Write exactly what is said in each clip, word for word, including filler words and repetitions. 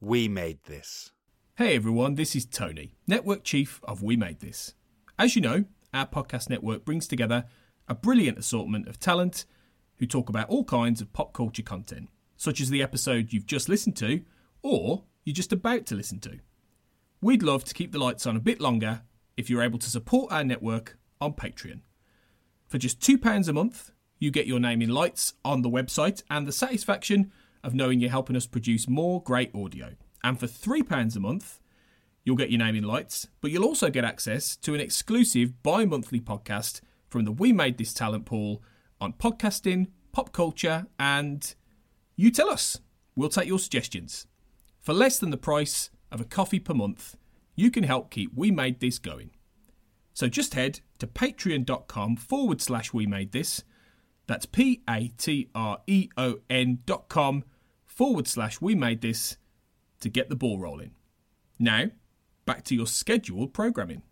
We Made This. Hey everyone, this is Tony, Network Chief of We Made This. As you know, our podcast network brings together a brilliant assortment of talent who talk about all kinds of pop culture content, such as the episode you've just listened to or you're just about to listen to. We'd love to keep the lights on a bit longer if you're able to support our network on Patreon. For just two pounds a month, you get your name in lights on the website and the satisfaction of knowing you're helping us produce more great audio. And for three pounds a month, you'll get your name in lights, but you'll also get access to an exclusive bi-monthly podcast from the We Made This talent pool on podcasting, pop culture, and you tell us. We'll take your suggestions. For less than the price of a coffee per month, you can help keep We Made This going. So just head to patreon.com forward slash We Made This. That's P-A-T-R-E-O-N dot com forward slash We Made This to get the ball rolling. Now, back to your scheduled programming.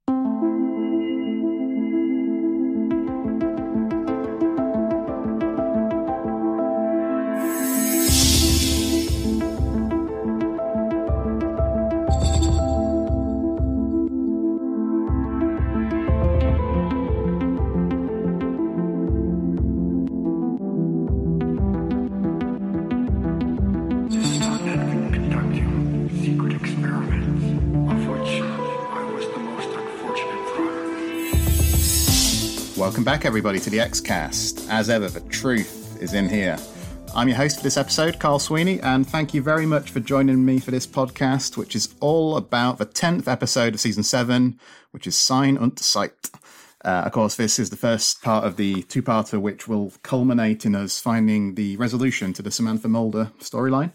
Welcome back, everybody, to the X-Cast. As ever, the truth is in here. I'm your host for this episode, Carl Sweeney, and thank you very much for joining me for this podcast, which is all about the tenth episode of Season seven, which is Sign und Sight. Uh, of course, this is the first part of the two-parter, which will culminate in us finding the resolution to the Samantha Mulder storyline.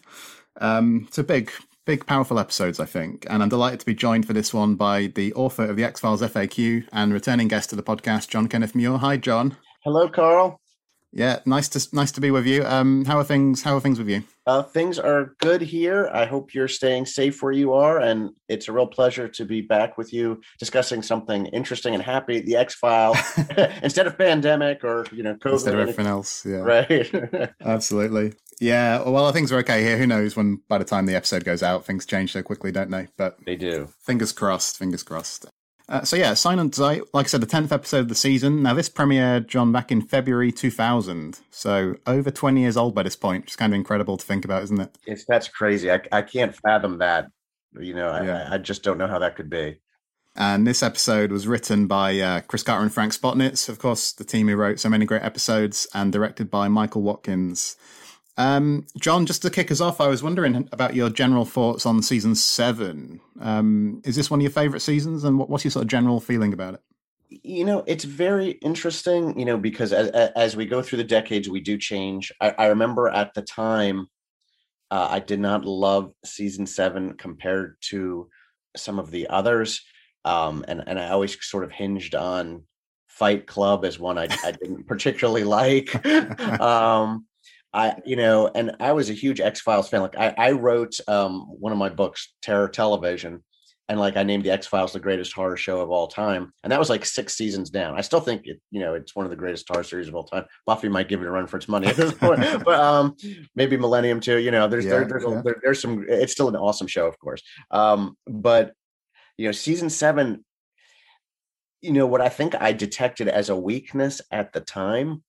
Um, it's a big... Big, powerful episodes, I think, and I'm delighted to be joined for this one by the author of the X-Files F A Q and returning guest to the podcast, John Kenneth Muir. Hi, John. Hello, Carl. Yeah, nice to nice to be with you. Um, how are things? How are things with you? Uh, things are good here. I hope you're staying safe where you are, and it's a real pleasure to be back with you discussing something interesting and happy. The X-Files instead of pandemic or you know COVID. Instead of everything else, yeah, right. Absolutely. Yeah, well, things are okay here. Who knows when by the time the episode goes out, things change so quickly, don't they? But they do. Fingers crossed, fingers crossed. Uh, so yeah, Sign und Sight, like I said, the tenth episode of the season. Now this premiered, John, back in February two thousand. So over twenty years old by this point. It's kind of incredible to think about, isn't it? It's That's crazy. I, I can't fathom that. You know, yeah. I, I just don't know how that could be. And this episode was written by uh, Chris Carter and Frank Spotnitz, of course, the team who wrote so many great episodes, and directed by Michael Watkins. Um, John, just to kick us off, I was wondering about your general thoughts on season seven. Um, is this one of your favorite seasons, and what, what's your sort of general feeling about it? You know, it's very interesting, you know, because as, as we go through the decades, we do change. I, I remember at the time, uh, I did not love season seven compared to some of the others. Um, and, and I always sort of hinged on Fight Club as one I, I didn't particularly like. um, I, you know, and I was a huge X-Files fan. Like I, I wrote um, one of my books, Terror Television, and like I named the X-Files the greatest horror show of all time. And that was like six seasons down. I still think it, you know, it's one of the greatest horror series of all time. Buffy might give it a run for its money at this point, but um, maybe Millennium too. You know, there's yeah, there, there's yeah. a, there, there's some. It's still an awesome show, of course. Um, but you know, season seven. You know what I think I detected as a weakness at the time.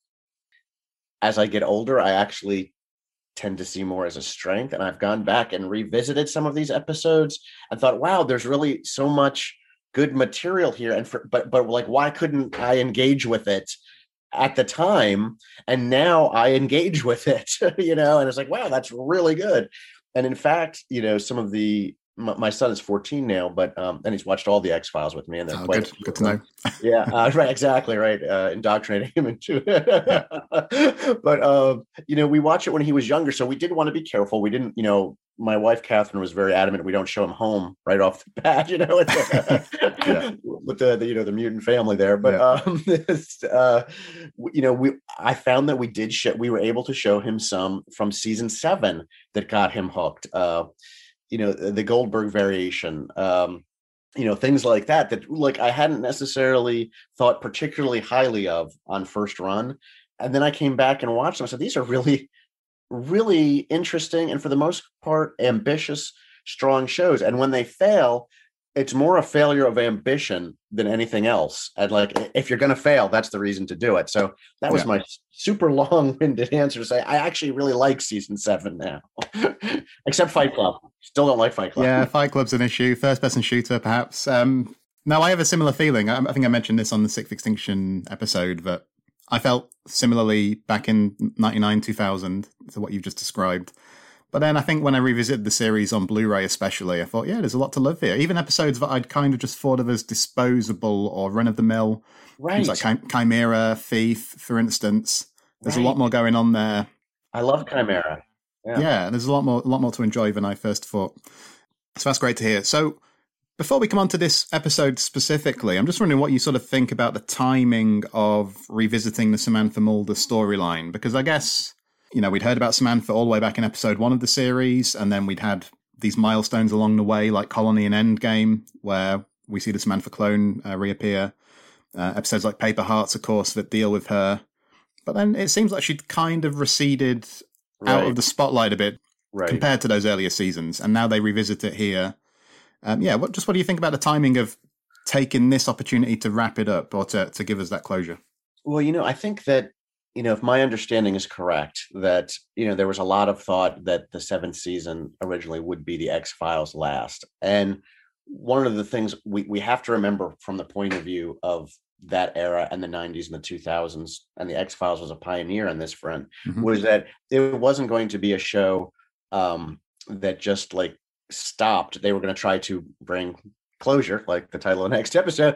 As I get older, I actually tend to see more as a strength. And I've gone back and revisited some of these episodes and thought, wow, there's really so much good material here. And for, but, but like, why couldn't I engage with it at the time? And now I engage with it, you know, and it's like, wow, that's really good. And in fact, you know, some of the, my, my son is fourteen now, but, um, and he's watched all the X-Files with me. And they're oh, quite good. good to know. yeah, uh, right. Exactly. Right. Uh, indoctrinating him into it. But, uh, you know, we watched it when he was younger. So we did want to be careful. We didn't, you know, my wife, Catherine, was very adamant. We don't show him home right off the bat, you know, with the, yeah. with the, the, you know, the mutant family there. But, yeah. um, this, uh, you know, we, I found that we did show, we were able to show him some from season seven that got him hooked. Uh, you know, the Goldberg variation, um, you know, things like that, that like I hadn't necessarily thought particularly highly of on first run. And then I came back and watched them. I said, these are really, really interesting and for the most part ambitious, strong shows. And when they fail, it's more a failure of ambition than anything else. And like, if you're going to fail, that's the reason to do it. So that was yeah. my super long-winded answer to say, I actually really like season seven now, except Fight Club. Still don't like Fight Club. Yeah, Fight Club's an issue. First-person shooter, perhaps. Um, no, I have a similar feeling. I, I think I mentioned this on the Sixth Extinction episode, but I felt similarly back in ninety-nine, two thousand to what you've just described. But then I think when I revisited the series on Blu-ray especially, I thought, yeah, there's a lot to love here. Even episodes that I'd kind of just thought of as disposable or run-of-the-mill. Right. Things like Chimera, Thief, for instance. There's right. a lot more going on there. I love Chimera. Yeah. yeah, there's a lot more, a lot more to enjoy than I first thought. So that's great to hear. So before we come on to this episode specifically, I'm just wondering what you sort of think about the timing of revisiting the Samantha Mulder storyline. Because I guess... You know, we'd heard about Samantha all the way back in episode one of the series, and then we'd had these milestones along the way, like Colony and Endgame, where we see the Samantha clone uh, reappear. Uh, episodes like Paper Hearts, of course, that deal with her. But then it seems like she'd kind of receded right. out of the spotlight a bit right. compared to those earlier seasons, and now they revisit it here. Um, yeah, what, just what do you think about the timing of taking this opportunity to wrap it up or to, to give us that closure? Well, you know, I think that you know, if my understanding is correct, that, you know, there was a lot of thought that the seventh season originally would be the X-Files last. And one of the things we, we have to remember from the point of view of that era and the nineties and the two thousands, and the X-Files was a pioneer on this front, mm-hmm. was that it wasn't going to be a show um, that just like stopped. They were going to try to bring closure, like the title of the next episode,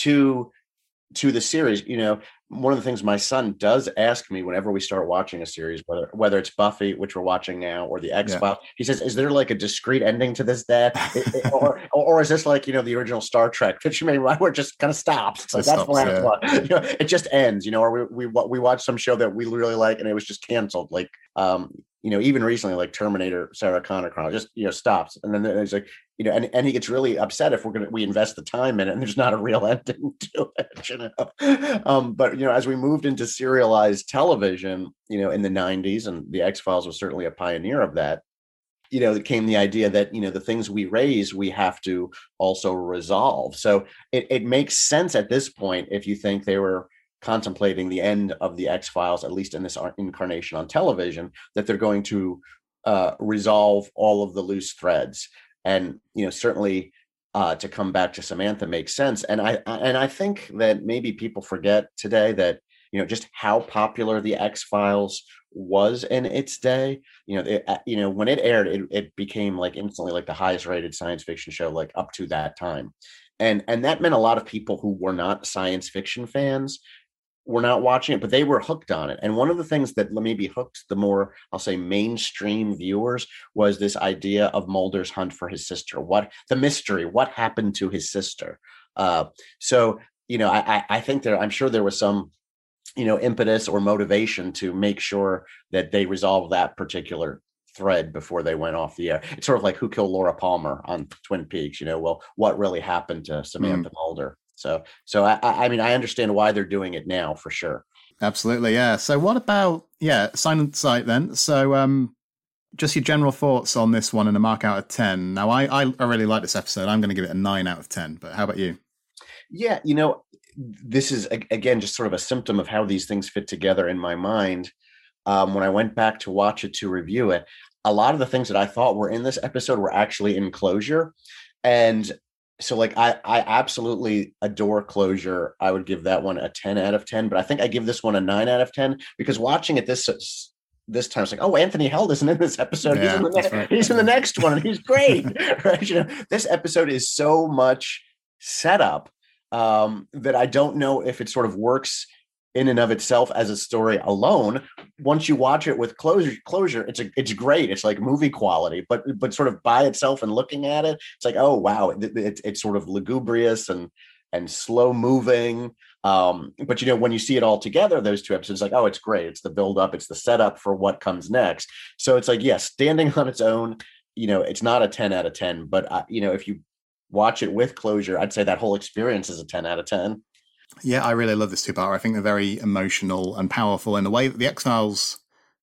to to the series. You know, one of the things my son does ask me whenever we start watching a series, whether whether it's Buffy, which we're watching now, or the X-Files, yeah. he says, is there like a discrete ending to this, Dad? it, it, or, or is this like, you know, the original Star Trek, which maybe where it just kind of stops? It's like, that's the last one. You know, it just ends, you know, or we, we, we watch some show that we really like and it was just canceled. Like, um, you know, even recently, like Terminator, Sarah Connor Chronicles, just, you know, stops. And then there's like, you know, and, and he gets really upset if we're going to, we invest the time in it and there's not a real ending to it, you know. Um, but, you know, as we moved into serialized television, you know, in the nineties, and the X-Files was certainly a pioneer of that, you know, it came the idea that, you know, the things we raise, we have to also resolve. So it, it makes sense at this point, if you think they were contemplating the end of the X-Files, at least in this incarnation on television, that they're going to uh, resolve all of the loose threads. And, you know, certainly uh, to come back to Samantha makes sense. And I and I think that maybe people forget today that, you know, just how popular the X-Files was in its day. You know, it, you know, when it aired, it, it became like instantly like the highest rated science fiction show, like up to that time. And and that meant a lot of people who were not science fiction fans were not watching it, but they were hooked on it. And one of the things that maybe hooked the more, I'll say, mainstream viewers was this idea of Mulder's hunt for his sister. What the mystery, what happened to his sister? Uh, so, you know, I, I think there, I'm sure there was some, you know, impetus or motivation to make sure that they resolve that particular thread before they went off the air. It's sort of like Who Killed Laura Palmer on Twin Peaks, you know, well, what really happened to Samantha mm. Mulder? So, so I, I mean, I understand why they're doing it now for sure. Absolutely, yeah. So, what about yeah, Silent Sight then? So, um, just your general thoughts on this one and a mark out of ten. Now, I I, I really like this episode. I'm going to give it a nine out of ten. But how about you? Yeah, you know, this is again just sort of a symptom of how these things fit together in my mind. Um, when I went back to watch it to review it, a lot of the things that I thought were in this episode were actually in Closure, and so like I, I absolutely adore Closure. I would give that one a ten out of ten, but I think I give this one a nine out of ten because watching it this this time, it's like, oh, Anthony Held isn't in this episode. Yeah, he's, in the ne- right. he's in the next one, and he's great. Right? You know, this episode is so much setup um, that I don't know if it sort of works in and of itself as a story alone. Once you watch it with closure, closure, it's a, it's great. It's like movie quality, but but sort of by itself and looking at it, it's like, oh wow, it, it, it's sort of lugubrious and and slow moving. Um, but you know, when you see it all together, those two episodes, like, oh, it's great. It's the build up, it's the setup for what comes next. So it's like, yes, standing on its own, you know, it's not a ten out of ten, but uh, you know, if you watch it with closure, I'd say that whole experience is a ten out of ten. Yeah, I really love this two-parter. I think they're very emotional and powerful in the way that the X-Files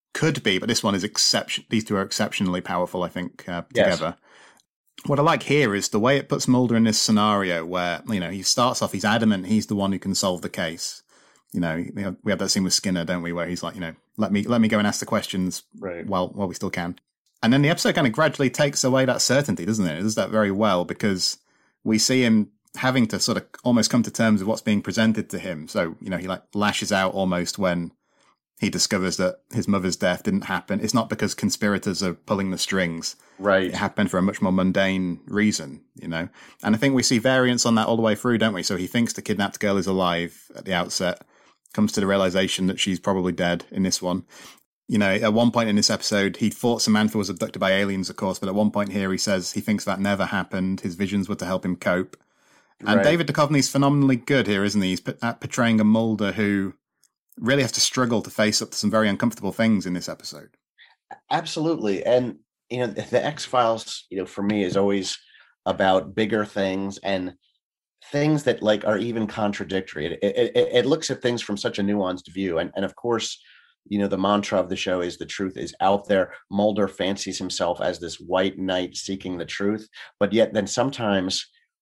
could be, but this one is exception. These two are exceptionally powerful, I think, uh, Yes. together. What I like here is the way it puts Mulder in this scenario where, you know, he starts off, he's adamant he's the one who can solve the case. You know, we have that scene with Skinner, don't we, where he's like, you know, let me let me go and ask the questions Right. while while we still can. And then the episode kind of gradually takes away that certainty, doesn't it? It does that very well because we see him having to sort of almost come to terms with what's being presented to him. So, you know, he like lashes out almost when he discovers that his mother's death didn't happen. It's not because conspirators are pulling the strings. Right. It happened for a much more mundane reason, you know? And I think we see variants on that all the way through, don't we? So he thinks the kidnapped girl is alive at the outset, comes to the realization that she's probably dead in this one. You know, at one point in this episode, he thought Samantha was abducted by aliens, of course, but at one point here he says he thinks that never happened. His visions were to help him cope. And Right. David Duchovny's phenomenally good here, isn't he? He's at portraying a Mulder who really has to struggle to face up to some very uncomfortable things in this episode. Absolutely. And, you know, the, the X-Files, you know, for me is always about bigger things and things that like are even contradictory. It, it, it, it looks at things from such a nuanced view. And, and of course, you know, the mantra of the show is the truth is out there. Mulder fancies himself as this white knight seeking the truth, but yet then sometimes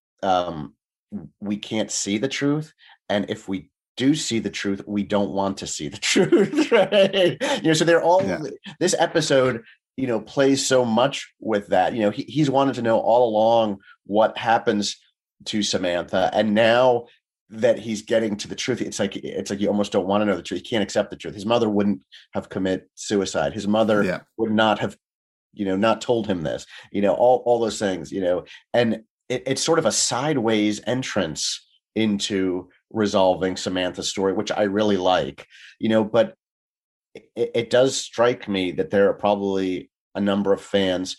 um, we can't see the truth. And if we do see the truth, we don't want to see the truth, right? You know, so they're all, Yeah. this episode, you know, plays so much with that. You know, he, he's wanted to know all along what happens to Samantha. And now that he's getting to the truth, it's like, it's like you almost don't want to know the truth. You can't accept the truth. His mother wouldn't have committed suicide. His mother Yeah. would not have, you know, not told him this, you know, all, all those things, you know, and it, it's sort of a sideways entrance into resolving Samantha's story, which I really like, you know, but it, it does strike me that there are probably a number of fans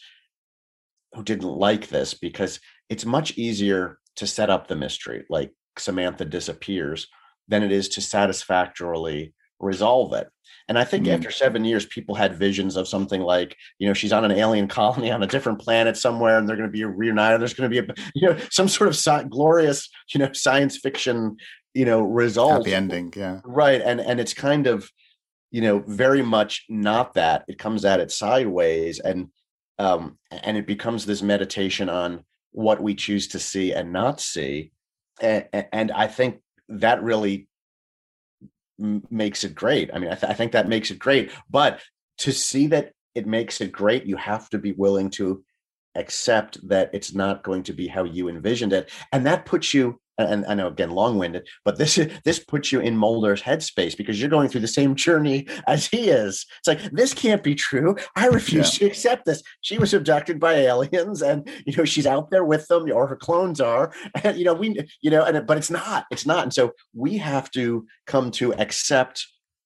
who didn't like this because it's much easier to set up the mystery, like Samantha disappears, than it is to satisfactorily resolve it. And I think Mm. after seven years, people had visions of something like, you know, she's on an alien colony on a different planet somewhere, and they're going to be reunited. There's going to be a, you know, some sort of sci- glorious, you know, science fiction, you know, result. Happy ending, yeah. Right. And, and it's kind of, you know, very much not that. It comes at it sideways, and, um, and it becomes this meditation on what we choose to see and not see. And, and I think that really makes it great. I mean, I, th- I think that makes it great, but to see that it makes it great, you have to be willing to accept that it's not going to be how you envisioned it. And that puts you, and I know again, long-winded, but this this puts you in Mulder's headspace because you're going through the same journey as he is. It's like, this can't be true. I refuse Yeah. to accept this. She was abducted by aliens, and you know she's out there with them, or her clones are. And you know we, you know, and but it's not. It's not. And so we have to come to accept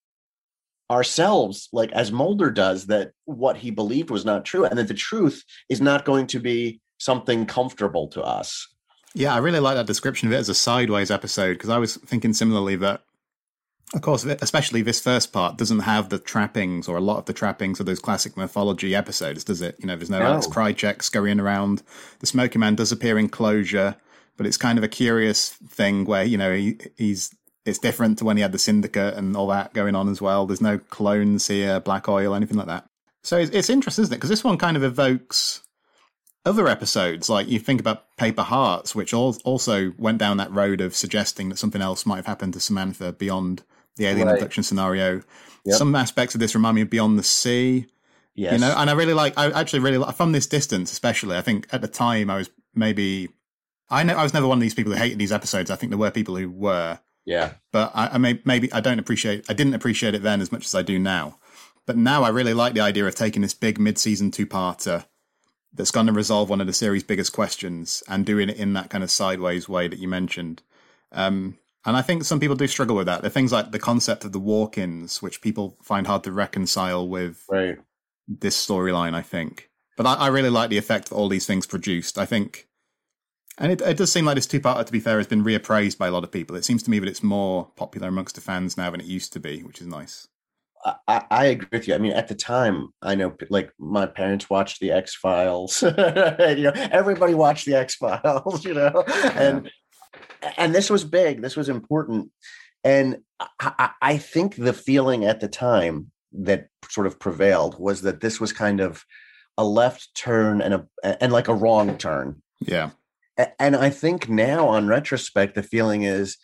ourselves, like as Mulder does, that what he believed was not true, and that the truth is not going to be something comfortable to us. Yeah, I really like that description of it as a sideways episode, because I was thinking similarly that, of course, especially this first part doesn't have the trappings, or a lot of the trappings of those classic mythology episodes, does it? You know, there's no, No. Alex Krycek scurrying around. The Smoky Man does appear in Closure, but it's kind of a curious thing where, you know, he, he's it's different to when he had the Syndicate and all that going on as well. There's no clones here, black oil, anything like that. So it's, it's interesting, isn't it? Because this one kind of evokes other episodes, like you think about Paper Hearts, which al- also went down that road of suggesting that something else might have happened to Samantha beyond the alien Right. abduction scenario. Yep. Some aspects of this remind me of Beyond the Sea, Yes. you know, and I really like, I actually really like, from this distance especially, I think at the time I was maybe, I know I was never one of these people who hated these episodes. I think there were people who were, Yeah. but I, I may, maybe I don't appreciate, I didn't appreciate it then as much as I do now. But now I really like the idea of taking this big mid-season two-parter that's going to resolve one of the series' biggest questions and doing it in that kind of sideways way that you mentioned. Um, and I think some people do struggle with that. There are things like the concept of the walk-ins, which people find hard to reconcile with Right. this storyline, I think. But I, I really like the effect that all these things produced. I think, and it, it does seem like this two-parter, to be fair, has been reappraised by a lot of people. It seems to me that it's more popular amongst the fans now than it used to be, which is nice. I, I agree with you. I mean, at the time, I know, like, my parents watched the X Files. You know, everybody watched the X Files. You know, and and this was big. This was important, and I, I, I think the feeling at the time that sort of prevailed was that this was kind of a left turn and a and like a wrong turn. Yeah. And I think now on retrospect, the feeling is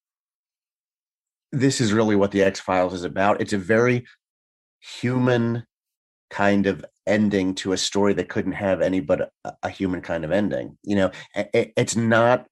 this is really what the X-Files is about. It's a very human kind of ending to a story that couldn't have any but a, a human kind of ending. You know, it, it's not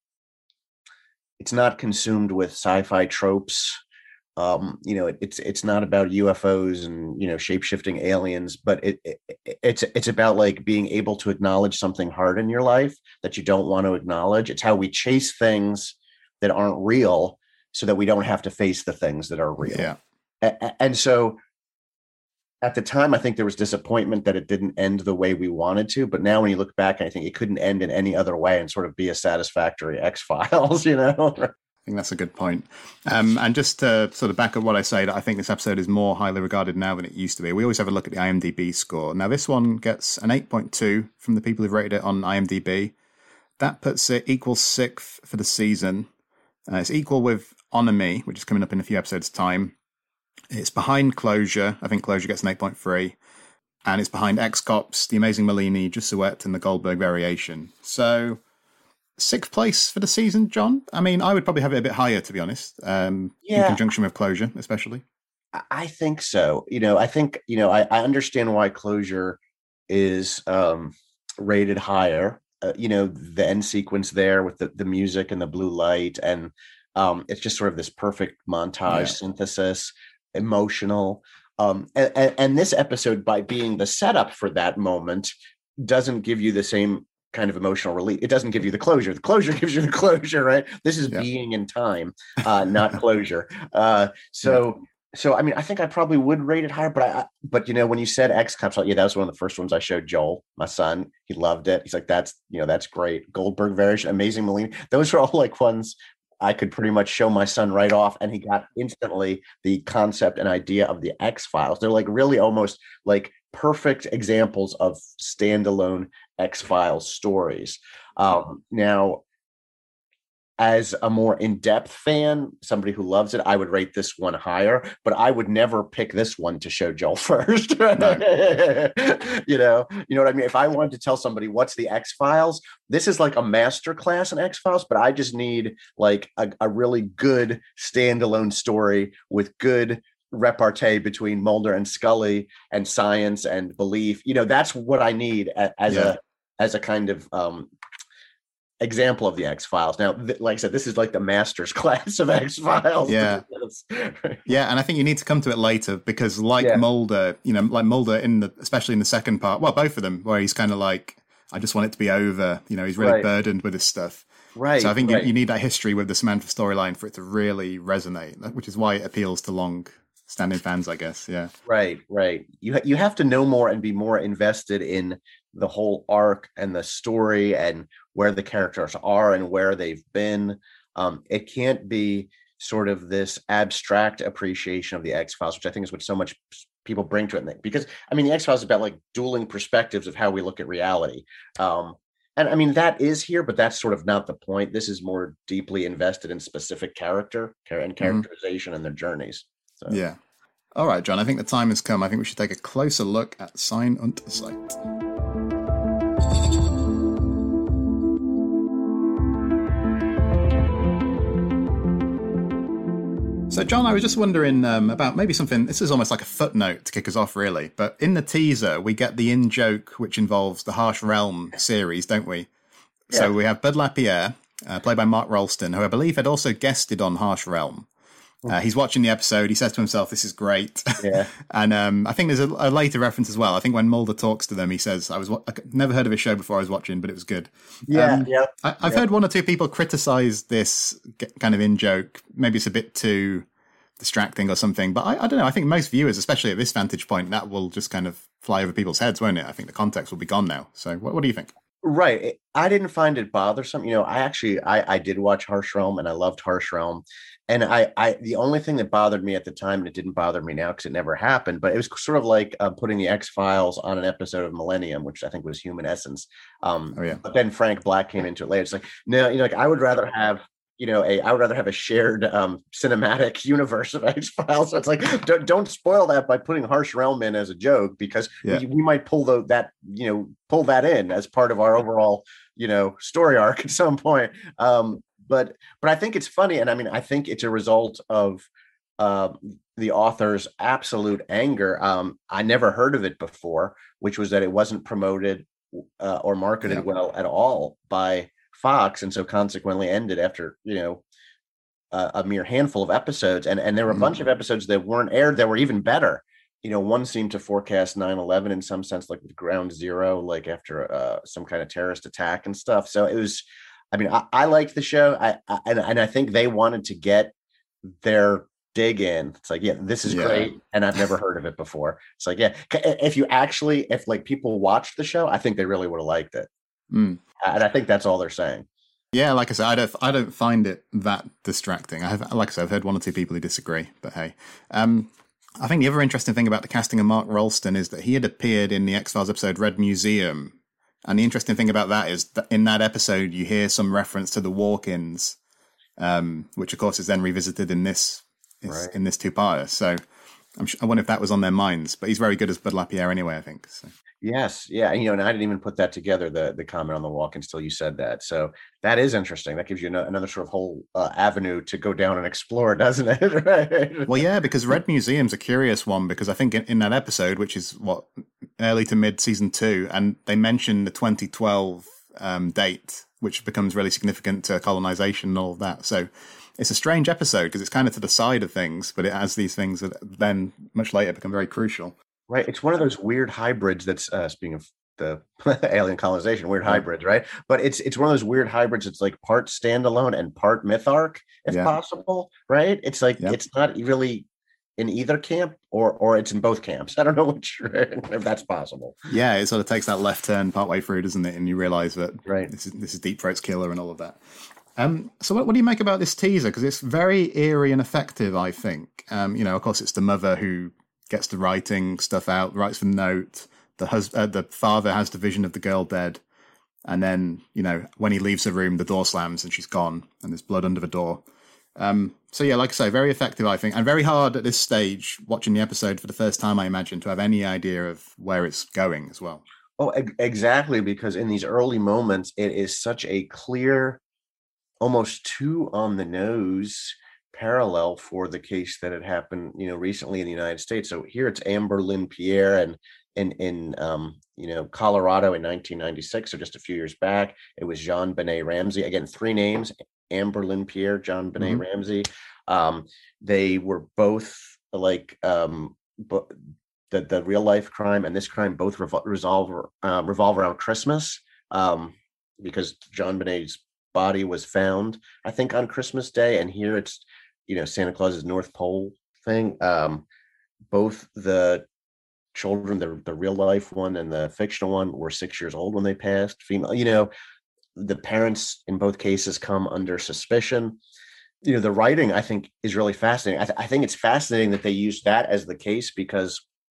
it's not consumed with sci-fi tropes. Um, you know, it, it's it's not about U F Os and, you know, shape-shifting aliens, but it, it it's it's about like being able to acknowledge something hard in your life that you don't want to acknowledge. It's how we chase things that aren't real so that we don't have to face the things that are real. Yeah. And, and so at the time, I think there was disappointment that it didn't end the way we wanted to. But now when you look back, I think it couldn't end in any other way and sort of be a satisfactory X-Files, you know? I think that's a good point. Um, and just to sort of back up what I say, that I think this episode is more highly regarded now than it used to be. We always have a look at the IMDb score. Now, this one gets an eight point two from the people who've rated it on IMDb. That puts it equal sixth for the season. Uh, it's equal with Honor Me, which is coming up in a few episodes' time. It's behind Closure. I think Closure gets an eight point three. And it's behind X-Cops, The Amazing Malini, Jesuit, and The Goldberg Variation. So, sixth place for the season, John? I mean, I would probably have it a bit higher, to be honest, um, yeah. in conjunction with Closure, especially. I think so. You know, I think, you know, I, I understand why Closure is um, rated higher. Uh, you know, the end sequence there with the, the music and the blue light. And um, it's just sort of this perfect montage yeah. synthesis. Emotional. Um, and, and this episode, by being the setup for that moment, doesn't give you the same kind of emotional relief. It doesn't give you the closure. The closure gives you the closure, right? This is yeah. being in time, uh, not closure. Uh, so, yeah. so I mean, I think I probably would rate it higher, but I, but you know, when you said X-Cops, yeah, that was one of the first ones I showed Joel, my son. He loved it. He's like, that's, you know, that's great. Goldberg Variation, Amazing Malini. Those are all like ones I could pretty much show my son right off, and he got instantly the concept and idea of the X-Files. They're like really almost like perfect examples of standalone X-Files stories. Um, now, as a more in-depth fan, somebody who loves it, I would rate this one higher, but I would never pick this one to show Joel first. No. you know, you know what I mean? If I wanted to tell somebody what's the X-Files, this is like a master class in X-Files, but I just need like a, a really good standalone story with good repartee between Mulder and Scully and science and belief. You know, that's what I need as yeah. a as a kind of um example of the X-Files. Now, th- like I said, this is like the master's class of X-Files. Yeah. yeah, and I think you need to come to it later because like yeah. Mulder, you know, like Mulder in the, especially in the second part, well, both of them, where he's kind of like, I just want it to be over. You know, he's really right. burdened with this stuff. Right. So I think right. you, you need that history with the Samantha storyline for it to really resonate, which is why it appeals to long standing fans, I guess. Yeah. Right, right. You ha- you have to know more and be more invested in the whole arc and the story and where the characters are and where they've been. Um, it can't be sort of this abstract appreciation of the X-Files, which I think is what so much people bring to it. Because, I mean, the X-Files is about like dueling perspectives of how we look at reality. Um, and I mean, that is here, but that's sort of not the point. This is more deeply invested in specific character and characterization mm-hmm. and their journeys. So. Yeah. All right, John, I think the time has come. I think we should take a closer look at Sein und Zeit. So, John, I was just wondering um, about maybe something, this is almost like a footnote to kick us off, really. But in the teaser, we get the in-joke, which involves the Harsh Realm series, don't we? Yeah. So we have Bud Lapierre, uh, played by Mark Rolston, who I believe had also guested on Harsh Realm. Uh, he's watching the episode. He says to himself, this is great. Yeah. and um, I think there's a, a later reference as well. I think when Mulder talks to them, he says, I was I never heard of his show before I was watching, but it was good. Yeah, um, yeah. I, I've yeah. heard one or two people criticize this kind of in-joke. Maybe it's a bit too distracting or something. But I, I don't know. I think most viewers, especially at this vantage point, that will just kind of fly over people's heads, won't it? I think the context will be gone now. So what, what do you think? Right. I didn't find it bothersome. You know, I actually, I, I did watch Harsh Realm and I loved Harsh Realm. And I, I, the only thing that bothered me at the time, and it didn't bother me now because it never happened, but it was sort of like uh, putting the X-Files on an episode of Millennium, which I think was Human Essence. Um, oh, yeah. But then Frank Black came into it later. It's like, no, you know, like I would rather have you know, a I would rather have a shared um, cinematic universe of X-Files. So it's like, don't, don't spoil that by putting Harsh Realm in as a joke, because Yeah. we, we might pull the, that, you know, pull that in as part of our overall, you know, story arc at some point. Um, but, but I think it's funny. And I mean, I think it's a result of uh, the author's absolute anger. Um, I never heard of it before, which was that it wasn't promoted uh, or marketed Yeah. well at all by Fox, and so consequently ended after, you know, uh, a mere handful of episodes. And and there were a Mm. bunch of episodes that weren't aired that were even better. You know, one seemed to forecast nine eleven in some sense, like with Ground Zero, like after uh, some kind of terrorist attack and stuff. So it was, I mean, I, I liked the show. I, I and, and I think they wanted to get their dig in. It's like, yeah, this is Yeah. great, and I've never heard of it before. It's like, yeah, if you actually, if like people watched the show, I think they really would have liked it. Mm. And I think that's all they're saying. Yeah, like I said, I don't, I don't find it that distracting. I have, like I said, I've heard one or two people who disagree, but hey. Um, I think the other interesting thing about the casting of Mark Rolston is that he had appeared in the X-Files episode Red Museum. And the interesting thing about that is that in that episode, you hear some reference to the walk-ins, um, which of course is then revisited in this, is, Right. in this two-parter. So I'm sure, I wonder if that was on their minds, but he's very good as Bud Lapierre anyway, I think. So. Yes, yeah, you know, and I didn't even put that together, the the comment on the walk until you said that. So that is interesting. That gives you no, another sort of whole uh, avenue to go down and explore, doesn't it? Right? Well, yeah, because Red Museum's a curious one, because I think in, in that episode, which is what, early to mid season two, and they mention the twenty twelve um, date, which becomes really significant to colonization and all of that. So it's a strange episode because it's kind of to the side of things, but it has these things that then much later become very crucial. Right. It's one of those weird hybrids that's uh, speaking of the alien colonization, weird Yeah. hybrids, right? But it's it's one of those weird hybrids. It's like part standalone and part myth arc, if Yeah. possible, right? It's like Yep. it's not really in either camp, or or it's in both camps. I don't know which, if that's possible. Yeah, it sort of takes that left turn partway through, doesn't it? And you realise that Right. this is this is Deep Throat's killer and all of that. Um, so what, what do you make about this teaser? Because it's very eerie and effective, I think. Um, you know, of course, it's the mother who gets the writing stuff out, writes the note. The hus- uh, the father has the vision of the girl dead. And then, you know, when he leaves the room, the door slams and she's gone and there's blood under the door. Um, so, yeah, like I say, very effective, I think. And very hard at this stage, watching the episode for the first time, I imagine, to have any idea of where it's going as well. Oh, e- exactly. Because in these early moments, it is such a clear, almost too on the nose parallel for the case that had happened, you know, recently in the United States. So here it's Amber Lynn Pierre, and in in um, you know, Colorado in nineteen ninety-six, so just a few years back, it was JonBenet Ramsey. Again, three names: Amber Lynn Pierre, JonBenet Mhm. Ramsey. Um, they were both like um, but the the real life crime and this crime both revol- resolve uh, revolve around Christmas, um, because JonBenet's body was found, I think, on Christmas Day, and here it's, you know, Santa Claus's North Pole thing. Um, both the children, the the real life one and the fictional one, were six years old when they passed. Female, you know, the parents in both cases come under suspicion. You know, the writing, I think, is really fascinating. I, th- I think it's fascinating that they use that as the case because,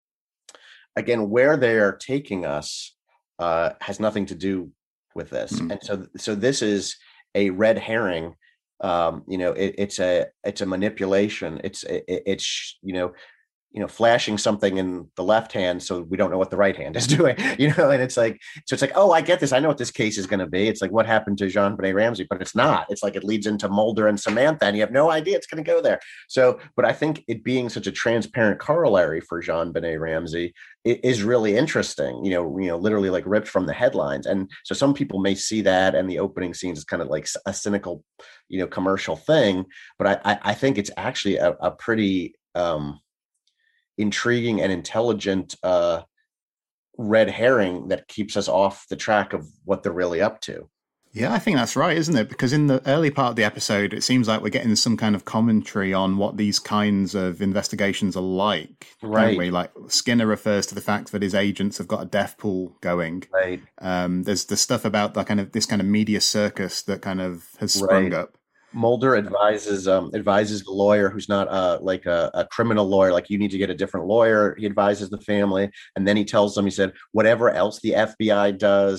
again, where they are taking us uh, has nothing to do with this, Mhm. and so so this is a red herring. Um, you know, it, it's a it's a manipulation. It's it, it's you know. you know, flashing something in the left hand so we don't know what the right hand is doing, you know, and it's like, so it's like, oh, I get this. I know what this case is going to be. It's like what happened to JonBenet Ramsey, but it's not. It's like it leads into Mulder and Samantha, and you have no idea it's going to go there. So, but I think it being such a transparent corollary for JonBenet Ramsey it is really interesting, you know, you know, literally like ripped from the headlines. And so some people may see that and the opening scenes is kind of like a cynical, you know, commercial thing. But I, I, I think it's actually a, a pretty, um, intriguing and intelligent uh, red herring that keeps us off the track of what they're really up to. Yeah, I think that's right, isn't it? Because in the early part of the episode, it seems like we're getting some kind of commentary on what these kinds of investigations are like. Right. Don't we? Like Skinner refers to the fact that his agents have got a death pool going. Right. Um, there's the stuff about the kind of this kind of media circus that kind of has sprung Right. up. Mulder advises um, advises the lawyer who's not uh, like a, a criminal lawyer, like you need to get a different lawyer. He advises the family, and then he tells them, he said, whatever else the F B I does,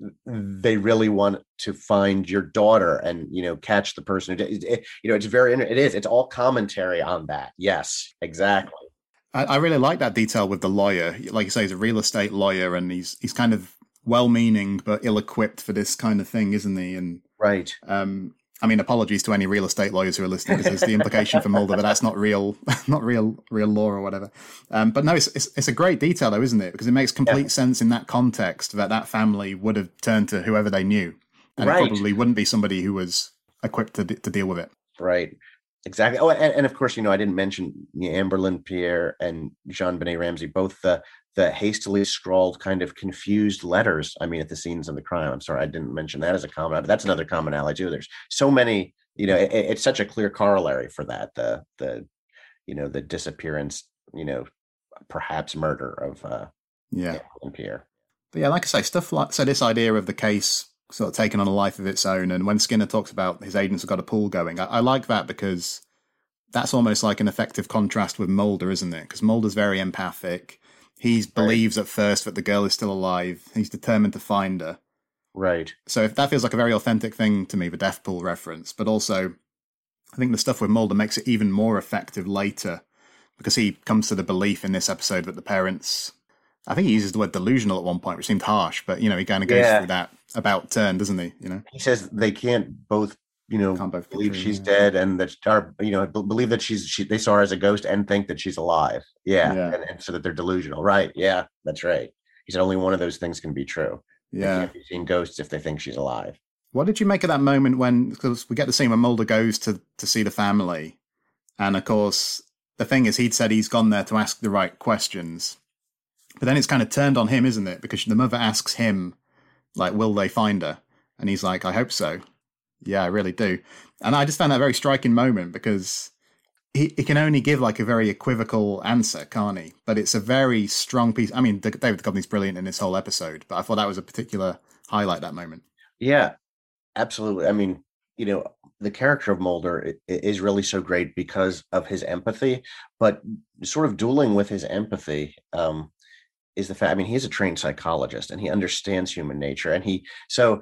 they really want to find your daughter and, you know, catch the person who did it. You know, it's very, it is, it's all commentary on that. Yes, exactly. I, I really like that detail with the lawyer. Like you say, he's a real estate lawyer, and he's he's kind of well-meaning but ill-equipped for this kind of thing, isn't he? And right. Um, I mean, apologies to any real estate lawyers who are listening, because there's the implication for Mulder that that's not real, not real, real law or whatever. Um, but no, it's, it's it's a great detail though, isn't it? Because it makes complete yeah. sense in that context that that family would have turned to whoever they knew, and right. it probably wouldn't be somebody who was equipped to to deal with it. Right. Exactly. Oh, and, and of course, you know, I didn't mention you know, Amberlyn Pierre and JonBenet Ramsey, both the the hastily scrawled, kind of confused letters. I mean, at the scenes of the crime. I'm sorry, I didn't mention that as a common. But that's another commonality too. There's so many. You know, it, it's such a clear corollary for that. The the you know the disappearance. You know, perhaps murder of uh, yeah Amberlyn Pierre. But yeah, like I say, stuff like so. This idea of the case sort of taking on a life of its own. And when Skinner talks about his agents have got a pool going, I, I like that because that's almost like an effective contrast with Mulder, isn't it? Because Mulder's very empathic. He believes at first that the girl is still alive. He's determined to find her. Right. So if that feels like a very authentic thing to me, the death pool reference. But also, I think the stuff with Mulder makes it even more effective later, because he comes to the belief in this episode that the parents... I think he uses the word delusional at one point, which seemed harsh, but, you know, he kind of goes yeah. through that about turn, doesn't he? You know, he says they can't both, you know, can't both believe be true, she's yeah. dead and that, or, you know, believe that she's, she, they saw her as a ghost and think that she's alive. Yeah. yeah. And, and so that they're delusional. Right. Yeah, that's right. He said only one of those things can be true. Yeah. They can't be seeing ghosts if they think she's alive. What did you make of that moment when, because we get the scene when Mulder goes to, to see the family. And of course, the thing is, he'd said he's gone there to ask the right questions. But then it's kind of turned on him, isn't it? Because the mother asks him, like, will they find her? And he's like, I hope so. Yeah, I really do. And I just found that a very striking moment because he, he can only give like a very equivocal answer, can't he? But it's a very strong piece. I mean, David Duchovny's brilliant in this whole episode, but I thought that was a particular highlight, that moment. Yeah, absolutely. I mean, you know, the character of Mulder is really so great because of his empathy, but sort of dueling with his empathy, um, is the fact, I mean, he's a trained psychologist and he understands human nature. And he, so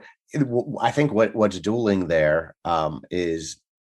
I think what, what's dueling there um, is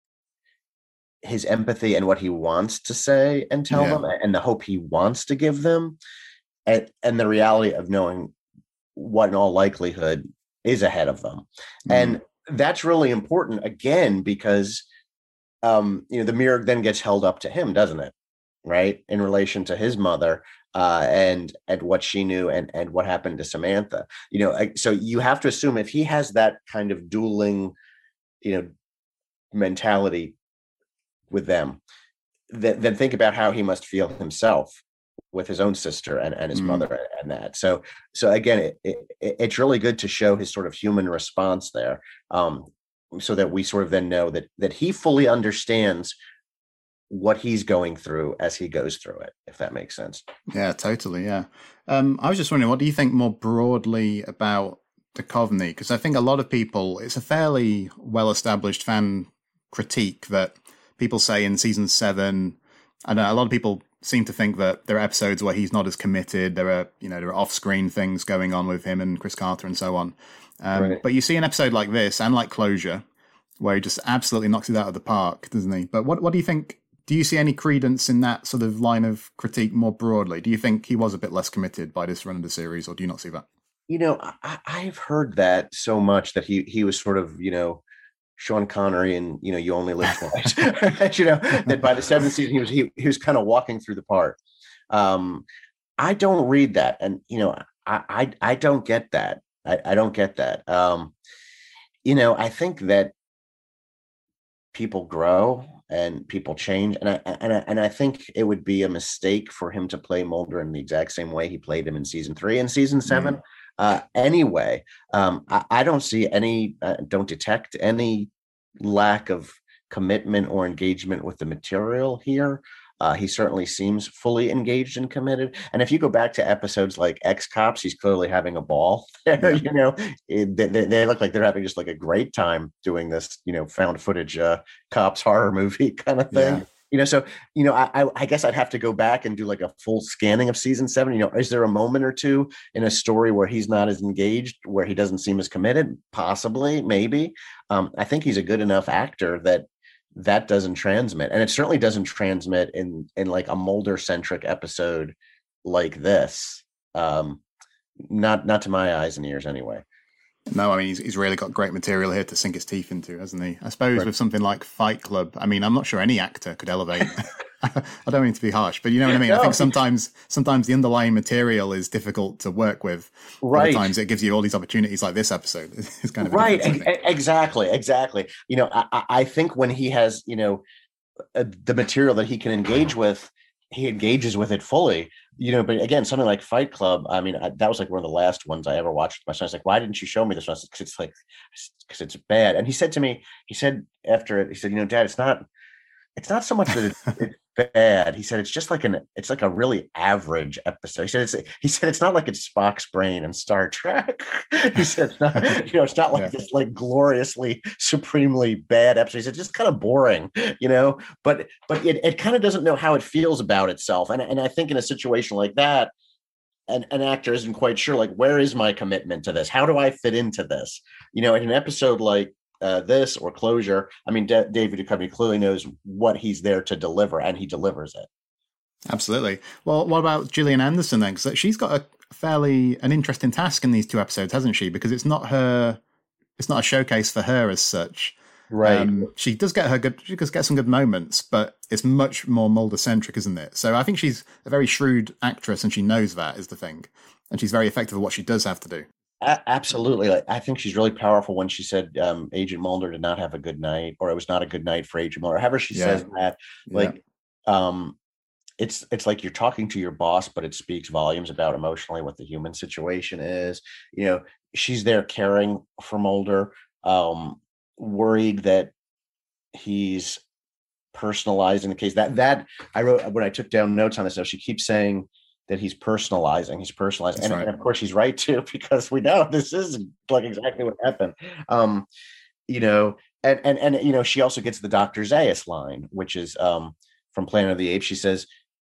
his empathy and what he wants to say and tell yeah. them and the hope he wants to give them. And, and the reality of knowing what in all likelihood is ahead of them. Mm. And that's really important again, because, um, you know, the mirror then gets held up to him, doesn't it? Right. In relation to his mother. Uh, and and what she knew and, and what happened to Samantha, you know, so you have to assume if he has that kind of dueling, you know, mentality with them, then, then think about how he must feel himself with his own sister and, and his mm. mother and that. So so again, it, it, it's really good to show his sort of human response there, um, so that we sort of then know that that he fully understands what he's going through as he goes through it, if that makes sense. Yeah, totally. Yeah. Um, I was just wondering, what do you think more broadly about Duchovny? Because I think a lot of people, it's a fairly well-established fan critique that people say in season seven, and a lot of people seem to think that there are episodes where he's not as committed. There are, you know, there are off-screen things going on with him and Chris Carter and so on. Um, right. But you see an episode like this and like Closure, where he just absolutely knocks it out of the park, doesn't he? But what what do you think? Do you see any credence in that sort of line of critique more broadly? Do you think he was a bit less committed by this run of the series, or do you not see that? You know, I, I've heard that so much that he he was sort of, you know, Sean Connery and, you know, You Only Live Twice. You know, that by the seventh season he was he, he was kind of walking through the part. Um, I don't read that, and you know, I I, I don't get that. I, I don't get that. Um, you know, I think that people grow and people change, and I and I, and I think it would be a mistake for him to play Mulder in the exact same way he played him in season three and season seven. Mm. Uh, anyway, um, I, I don't see any, uh, don't detect any lack of commitment or engagement with the material here. Uh, he certainly seems fully engaged and committed. And if you go back to episodes like Ex-Cops, he's clearly having a ball there. You know, it, they, they look like they're having just like a great time doing this, you know, found footage uh, cops horror movie kind of thing. You know, so, you know, I, I I guess I'd have to go back and do like a full scanning of season seven. You know, is there a moment or two in a story where he's not as engaged, where he doesn't seem as committed? Possibly, maybe. Um, I think he's a good enough actor that that doesn't transmit, and it certainly doesn't transmit in in like a Mulder centric episode like this. Um, not not to my eyes and ears, anyway. No, I mean, he's, he's really got great material here to sink his teeth into, hasn't he? I suppose Right. with something like Fight Club, I mean, I'm not sure any actor could elevate. I don't mean to be harsh, but you know what I mean? No. I think sometimes sometimes the underlying material is difficult to work with. Right. Other times it gives you all these opportunities like this episode. It's kind of a Right. difference, I think. E- Exactly. Exactly. You know, I, I I think when he has, you know, uh, the material that he can engage with, he engages with it fully. You know, but again, something like Fight Club, I mean, I, that was like one of the last ones I ever watched. My son's like, why didn't you show me this one? Because it's like, because it's bad. And he said to me, he said after it, he said, you know, Dad, it's not, it's not so much that it's, it's bad. He said, it's just like an, it's like a really average episode. He said, it's, he said, it's not like it's Spock's brain and Star Trek. He said, it's not, you know, it's not like Yeah. this like gloriously, supremely bad episode. He said, it's just kind of boring, you know, but, but it, it kind of doesn't know how it feels about itself. And, and I think in a situation like that, an, an actor isn't quite sure, like, where is my commitment to this? How do I fit into this? You know, in an episode like, Uh, this or Closure, I mean, D- David Duchovny clearly knows what he's there to deliver, and he delivers it. Absolutely. Well, what about Gillian Anderson then? Because she's got a fairly an interesting task in these two episodes, hasn't she? Because it's not her, it's not a showcase for her as such. Right. Um, she does get her good, she does get some good moments, but it's much more Mulder centric, isn't it? So I think she's a very shrewd actress, and she knows that is the thing, and she's very effective at what she does have to do. A- absolutely. Like, I think she's really powerful when she said um, Agent Mulder did not have a good night, or it was not a good night for Agent Mulder. However she Yeah. says that, like, Yeah. um, it's it's like you're talking to your boss, but it speaks volumes about emotionally what the human situation is. You know, she's there caring for Mulder, um, worried that he's personalizing the case. That that I wrote when I took down notes on this. So she keeps saying that he's personalizing, he's personalizing. And, right. and of course she's right too, because we know this is like exactly what happened. Um, you know, and, and, and, you know, she also gets the Doctor Zaius line, which is um, from Planet of the Apes. She says,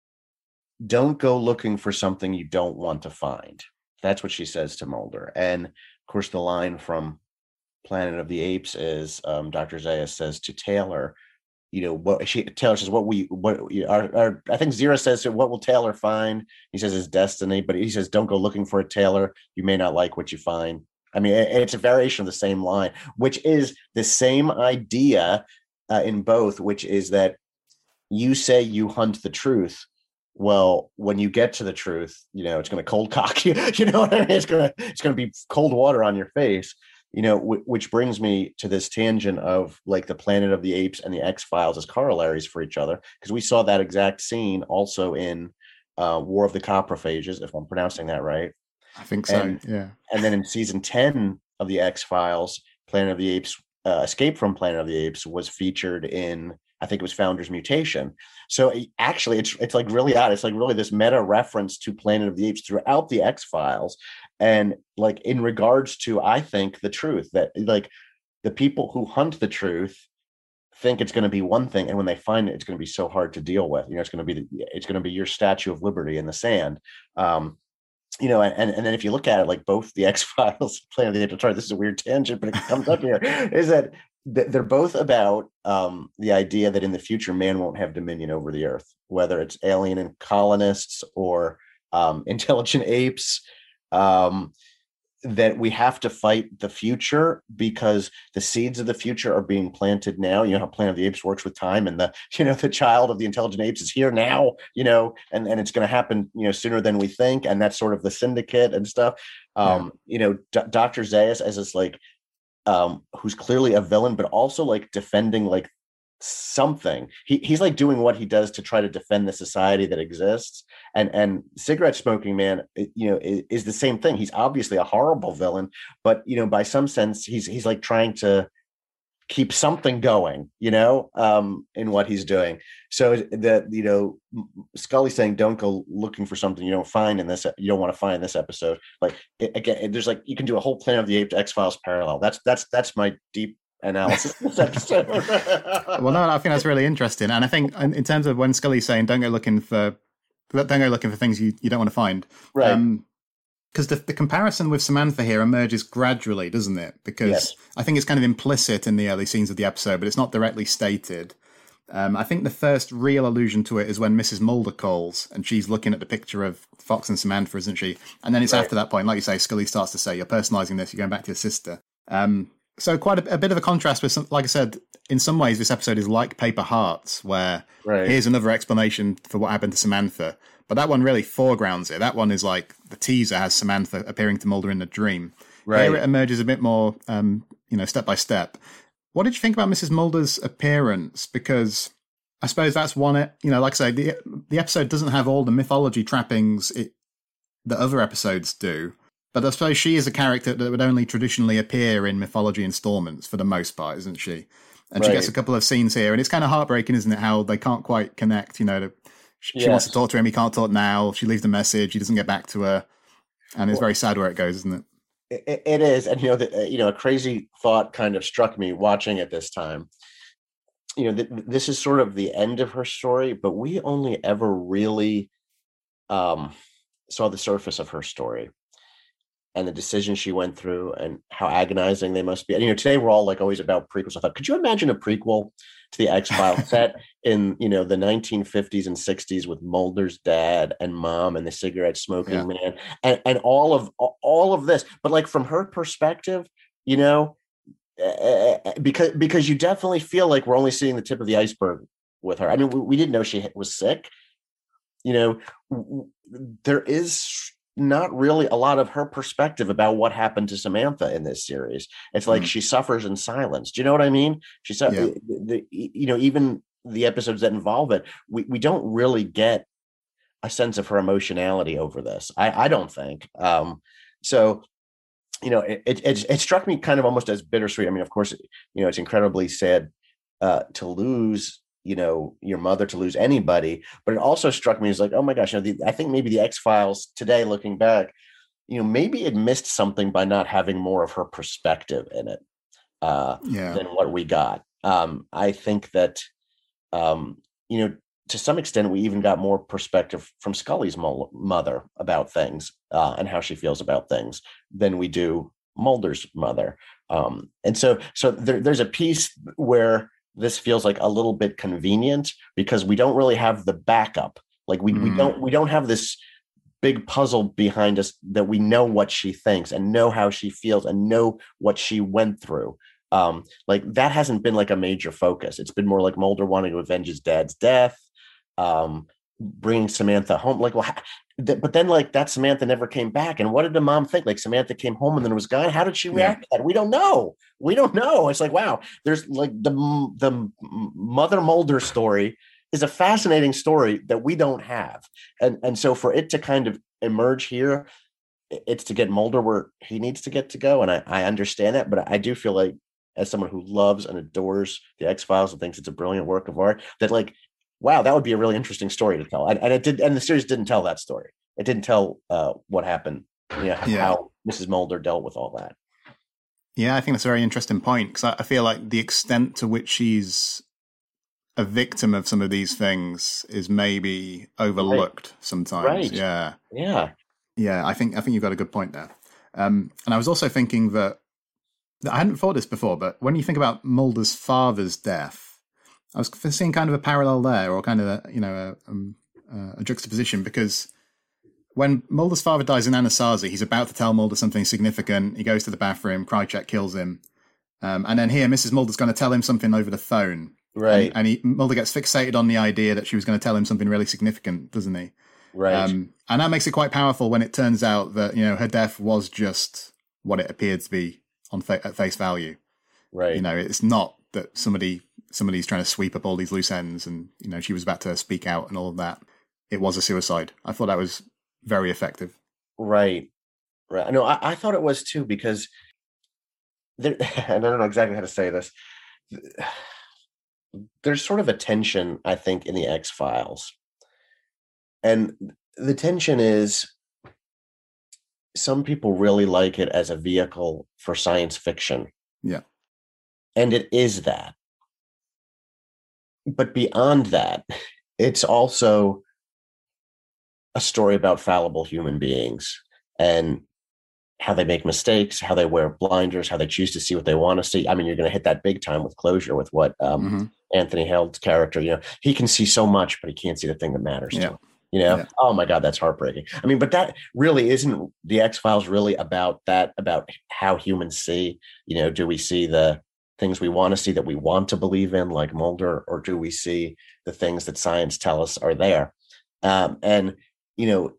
don't go looking for something you don't want to find. That's what she says to Mulder. And of course, the line from Planet of the Apes is um, Doctor Zaius says to Taylor, you know, what she Taylor says, what we what our, our I think Zira says, what will Taylor find? He says his destiny, but he says, don't go looking for it, Taylor. You may not like what you find. I mean, it, it's a variation of the same line, which is the same idea uh, in both, which is that you say you hunt the truth. Well, when you get to the truth, you know, it's going to cold cock you. You know what I mean? It's going to it's going to be cold water on your face. You know, w- which brings me to this tangent of like the Planet of the Apes and the X-Files as corollaries for each other, because we saw that exact scene also in uh, War of the Coprophages, if I'm pronouncing that right. I think so, and, yeah. And then in season ten of the X-Files, Planet of the Apes, uh, Escape from Planet of the Apes was featured in, I think it was Founder's Mutation. So actually, it's it's like really odd. It's like really this meta reference to Planet of the Apes throughout the X-Files. And like in regards to, I think, the truth, that like the people who hunt the truth think it's going to be one thing, and when they find it, it's going to be so hard to deal with. You know, it's going to be the, it's going to be your Statue of Liberty in the sand. Um, you know, and and then if you look at it, like both the X-Files, Planet of the Apes, sorry, this is a weird tangent, but it comes up here, is that they're both about um, the idea that in the future, man won't have dominion over the earth, whether it's alien and colonists or um, intelligent apes. Um, that we have to fight the future because the seeds of the future are being planted now. You know how Planet of the Apes works with time, and the, you know, the child of the intelligent apes is here now, you know, and, and it's going to happen, you know, sooner than we think. And that's sort of the syndicate and stuff. Um, yeah. You know, D- Doctor Zaius as this like, um, who's clearly a villain, but also like defending like something. He he's like doing what he does to try to defend the society that exists. And and cigarette smoking man, you know, is, is the same thing. He's obviously a horrible villain, but you know, by some sense, he's he's like trying to keep something going, you know, um, in what he's doing. So the you know, Scully saying, "Don't go looking for something you don't find in this. You don't want to find in this episode." Like it, again, there's like you can do a whole Planet of the Apes X-Files parallel. That's that's that's my deep analysis this episode. Well, no, I think that's really interesting. And I think in, in terms of when Scully's saying, don't go looking for, don't go looking for things you, you don't want to find. Right. Um, because the, the comparison with Samantha here emerges gradually, doesn't it? Because yes. I think it's kind of implicit in the early scenes of the episode, but it's not directly stated. Um, I think the first real allusion to it is when Missus Mulder calls and she's looking at the picture of Fox and Samantha, isn't she? And then it's right. after that point, like you say, Scully starts to say, you're personalising this, you're going back to your sister. Um, so quite a, a bit of a contrast with, some, like I said, in some ways this episode is like Paper Hearts, where right. here's another explanation for what happened to Samantha. But that one really foregrounds it. That one is like the teaser has Samantha appearing to Mulder in a dream. Right. Here it emerges a bit more, um, you know, step by step. What did you think about Missus Mulder's appearance? Because I suppose that's one, you know, like I say, the the episode doesn't have all the mythology trappings it, that other episodes do. But I suppose she is a character that would only traditionally appear in mythology installments for the most part, isn't she? And right. she gets a couple of scenes here. And it's kind of heartbreaking, isn't it, how they can't quite connect, you know, to, She yes. wants to talk to him. He can't talk now. She leaves a message. He doesn't get back to her, and it's well, very sad where it goes, isn't it? It, it is, and you know, the, you know, a crazy thought kind of struck me watching it this time. You know, th- this is sort of the end of her story, but we only ever really um, saw the surface of her story and the decisions she went through and how agonizing they must be. And, you know, today we're all like always about prequels. I thought, could you imagine a prequel to the X-Files set in, you know, the nineteen fifties and sixties with Mulder's dad and mom and the cigarette smoking yeah. man and, and all of, all of this, but like from her perspective, you know, uh, because, because you definitely feel like we're only seeing the tip of the iceberg with her. I mean, we, we didn't know she was sick, you know, there is not really a lot of her perspective about what happened to Samantha in this series. It's like mm. she suffers in silence. Do you know what I mean? She said, yeah. the, the, you know, even the episodes that involve it, we, we don't really get a sense of her emotionality over this. I, I don't think. Um, so, you know, it, it, it struck me kind of almost as bittersweet. I mean, of course, you know, it's incredibly sad uh, to lose, you know, your mother, to lose anybody, but it also struck me as like, oh my gosh, you know, the, I think maybe the X-Files today, looking back, you know, maybe it missed something by not having more of her perspective in it uh, yeah. than what we got. Um, I think that, um, you know, to some extent, we even got more perspective from Scully's mo- mother about things uh, and how she feels about things than we do Mulder's mother. Um, and so, so there, there's a piece where this feels like a little bit convenient because we don't really have the backup. Like we, mm. we don't, we don't have this big puzzle behind us that we know what she thinks and know how she feels and know what she went through. Um, like that hasn't been like a major focus. It's been more like Mulder wanting to avenge his dad's death, um, bringing Samantha home. Like, well, th- but then like that Samantha never came back. And what did the mom think? Like Samantha came home and then was gone. How did she react yeah. to that? We don't know. We don't know. It's like, wow, there's like the, the Mother Mulder story is a fascinating story that we don't have. And, and so for it to kind of emerge here, it's to get Mulder where he needs to get to go. And I, I understand that, but I do feel like as someone who loves and adores the X-Files and thinks it's a brilliant work of art, that like, wow, that would be a really interesting story to tell. And, and it did, and the series didn't tell that story. It didn't tell uh, what happened, you know, yeah. how Missus Mulder dealt with all that. Yeah, I think that's a very interesting point because I, I feel like the extent to which she's a victim of some of these things is maybe overlooked right. sometimes. Right. Yeah. Yeah. Yeah, I think I think you've got a good point there. Um, and I was also thinking that, that I hadn't thought this before, but when you think about Mulder's father's death, I was seeing kind of a parallel there, or kind of a, you know a, um, a juxtaposition, because when Mulder's father dies in Anasazi, he's about to tell Mulder something significant. He goes to the bathroom, Krychek kills him, um, and then here Missus Mulder's going to tell him something over the phone, right? And, and he, Mulder gets fixated on the idea that she was going to tell him something really significant, doesn't he? Right. Um, and that makes it quite powerful when it turns out that, you know, her death was just what it appeared to be on fa- at face value. Right. You know, it's not that somebody somebody's trying to sweep up all these loose ends and, you know, she was about to speak out and all of that. It was a suicide. I thought that was very effective. Right. Right. No, I, I thought it was too, because there, I don't know exactly how to say this. There's sort of a tension, I think, in the X-Files. And the tension is some people really like it as a vehicle for science fiction. Yeah. and it is that. But beyond that, it's also a story about fallible human beings and how they make mistakes, how they wear blinders, how they choose to see what they want to see. I mean, you're going to hit that big time with Closure, with what um, mm-hmm. Anthony Held's character, you know, he can see so much, but he can't see the thing that matters yeah. to him. You know, yeah. Oh my God, that's heartbreaking. I mean, but that really isn't the X-Files really about that, about how humans see. You know, do we see the things we want to see that we want to believe in, like Mulder, or do we see the things that science tell us are there? Um, and, you know,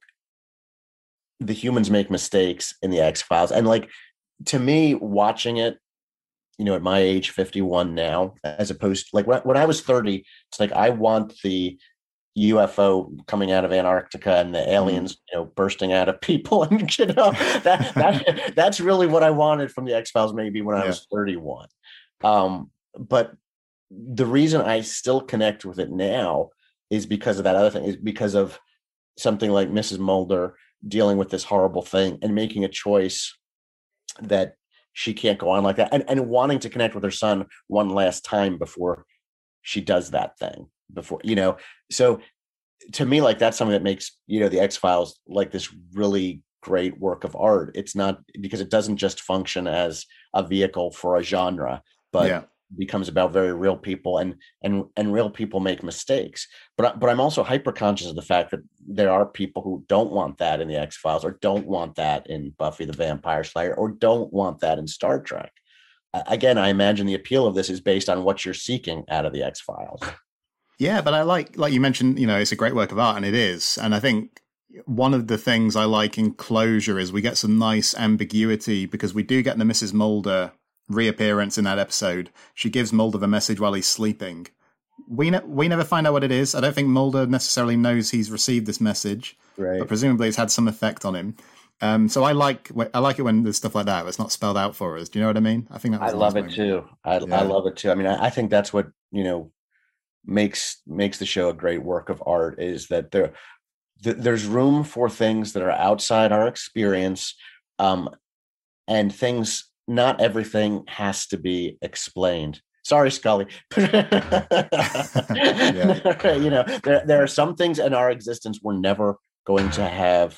the humans make mistakes in the X-Files. And like, to me, watching it, you know, at my age, fifty-one now, as opposed to like when, when I was thirty, it's like, I want the U F O coming out of Antarctica and the aliens, you know, bursting out of people. And, you know, that, that that's really what I wanted from the X-Files, maybe when I yeah. was thirty-one. Um, but the reason I still connect with it now is because of that other thing, is because of something like Missus Mulder dealing with this horrible thing and making a choice that she can't go on like that, and, and wanting to connect with her son one last time before she does that thing. Before, you know, so to me, like, that's something that makes, you know, the X-Files like this really great work of art. It's not because it doesn't just function as a vehicle for a genre, but yeah. becomes about very real people, and and and real people make mistakes. But but I'm also hyper conscious of the fact that there are people who don't want that in the X-Files, or don't want that in Buffy the Vampire Slayer, or don't want that in Star Trek. Uh, again, I imagine the appeal of this is based on what you're seeking out of the X-Files. Yeah, but I like, like you mentioned, you know, it's a great work of art, and it is. And I think one of the things I like in Closure is we get some nice ambiguity, because we do get the Missus Mulder reappearance in that episode. She gives Mulder the message while he's sleeping. We ne- we never find out what it is. I don't think Mulder necessarily knows he's received this message, right. but presumably it's had some effect on him. Um, so I like I like it when there's stuff like that. It's not spelled out for us. Do you know what I mean? I think that was I love it too. I yeah. I love it too. I mean, I, I think that's what, you know, makes makes the show a great work of art, is that there th- there's room for things that are outside our experience, um, and things. Not everything has to be explained. Sorry, Scully. yeah. You know, there there are some things in our existence we're never going to have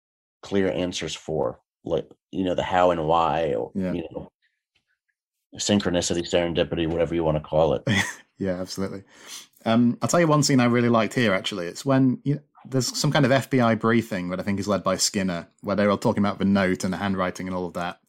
clear answers for, like, you know, the how and why, or yeah. you know, synchronicity, serendipity, whatever you want to call it. Yeah, absolutely. Um, I'll tell you one scene I really liked here, actually. It's when you know, there's some kind of F B I briefing that I think is led by Skinner, where they're all talking about the note and the handwriting and all of that.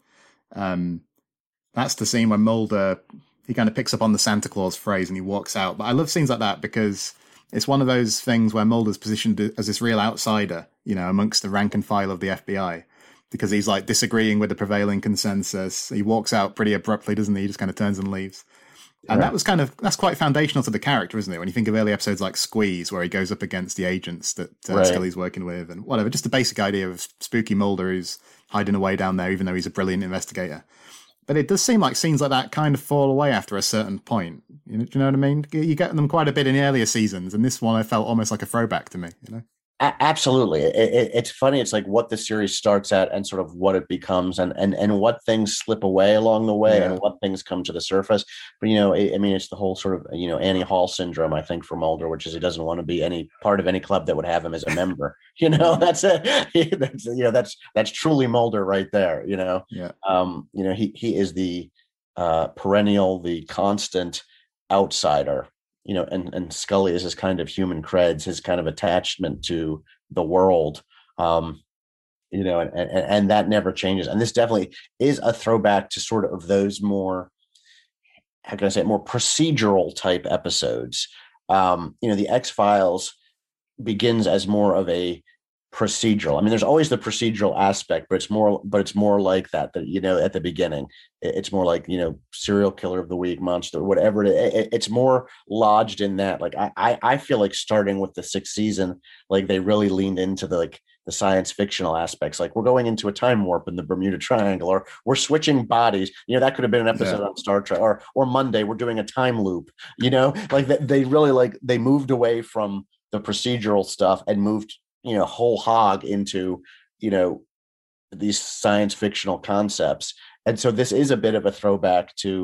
Um, that's the scene when Mulder, he kind of picks up on the Santa Claus phrase and he walks out. But I love scenes like that because it's one of those things where Mulder's positioned as this real outsider, you know, amongst the rank and file of the F B I, because he's like disagreeing with the prevailing consensus. He walks out pretty abruptly, doesn't he? He just kind of turns and leaves. And right. that was kind of, that's quite foundational to the character, isn't it? When you think of early episodes like Squeeze, where he goes up against the agents that uh, right. Scully's working with and whatever, just the basic idea of spooky Mulder who's hiding away down there, even though he's a brilliant investigator. But it does seem like scenes like that kind of fall away after a certain point. You know, do you know what I mean? You get them quite a bit in the earlier seasons, and this one I felt almost like a throwback to me, you know? A- absolutely. It, it, it's funny. It's like what the series starts at and sort of what it becomes, and and, and what things slip away along the way, yeah. and what things come to the surface. But, you know, it, I mean, it's the whole sort of, you know, Annie Hall syndrome, I think, for Mulder, which is he doesn't want to be any part of any club that would have him as a member. You know, that's it. That's, you know, that's that's truly Mulder right there. You know, yeah. Um, you know, he he is the uh, perennial, the constant outsider. You know, and, and Scully is his kind of human creds, his kind of attachment to the world, um, you know, and, and, and that never changes. And this definitely is a throwback to sort of those more, how can I say it, more procedural type episodes. Um, you know, the X-Files begins as more of a procedural. I mean, there's always the procedural aspect, but it's more, but it's more like that, that, you know, at the beginning, it's more like, you know, serial killer of the week, monster, whatever. It, it, it's more lodged in that. Like, I, I feel like starting with the sixth season, like they really leaned into the, like the science fictional aspects. Like, we're going into a time warp in the Bermuda Triangle, or we're switching bodies. You know, that could have been an episode yeah. on Star Trek, or, or Monday, we're doing a time loop, you know, like they, they really like, they moved away from the procedural stuff and moved, you know, whole hog into, you know, these science fictional concepts. And so this is a bit of a throwback to,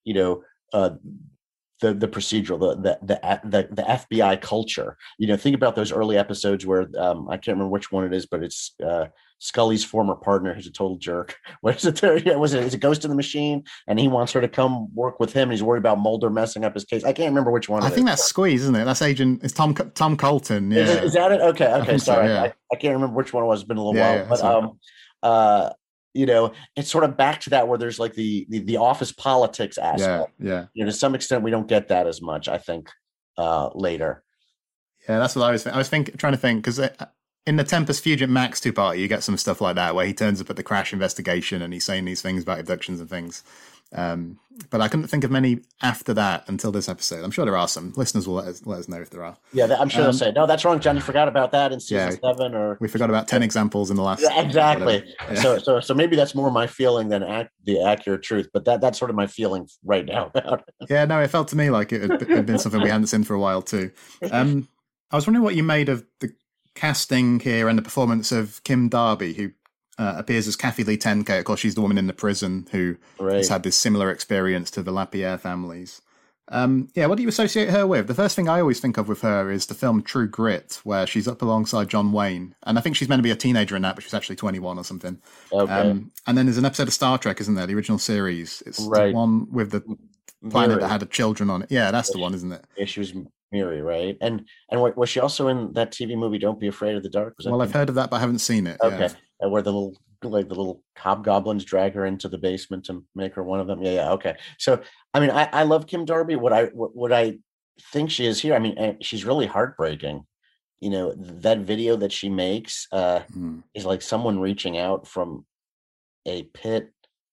you know, uh, the the procedural, the the the the, the F B I culture. You know, think about those early episodes where um, I can't remember which one it is, but it's uh, Scully's former partner who's a total jerk. What is it there? Yeah, was it? Is it Ghost in the Machine? And he wants her to come work with him. And he's worried about Mulder messing up his case. I can't remember which one. I it think is. that's Squeeze, isn't it? That's Agent. It's Tom Tom Colton. Yeah, Is, is that it? Okay, okay. Sorry, so, yeah. I, I can't remember which one it was. It's been a little Yeah, while, yeah, but um, uh. You know, it's sort of back to that where there's like the the, the office politics aspect. Yeah, yeah. You know, to some extent, we don't get that as much, I think, uh, later. Yeah, that's what I was. Th- I was think trying to think because in the Tempest Fugit Max two party, you get some stuff like that where he turns up at the crash investigation and he's saying these things about abductions and things. Um, but I couldn't think of many after that until this episode. I'm sure there are some. Listeners will let us, let us know if there are. Yeah, I'm sure um, they'll say, no, that's wrong, John. You forgot about that in season yeah, seven, or we forgot about ten examples in the last. Yeah, exactly. Yeah. So, so, so maybe that's more my feeling than ac- the accurate truth. But that that's sort of my feeling right now. Yeah, no, it felt to me like it had, it had been something we hadn't seen for a while too. Um, I was wondering what you made of the casting here and the performance of Kim Darby, who uh, appears as Kathy Lee Tenke. Of course, she's the woman in the prison who right. has had this similar experience to the Lapierre families. Um, yeah, what do you associate her with? The first thing I always think of with her is the film True Grit, where she's up alongside John Wayne. And I think she's meant to be a teenager in that, but she's actually twenty-one or something. Okay. Um, and then there's an episode of Star Trek, isn't there? The original series. It's right. the one with the planet Miri. that had children on it. Yeah, that's the one, isn't it? Yeah, she was Miri, right? And and was she also in that T V movie Don't Be Afraid of the Dark? Was that well, I've heard of that, but I haven't seen it. Okay. Yeah. And where the little like the little hobgoblins drag her into the basement to make her one of them. Yeah, yeah. Okay. So, I mean, I, I love Kim Darby. What I what, what I think she is here, I mean, she's really heartbreaking. You know, that video that she makes uh, mm. is like someone reaching out from a pit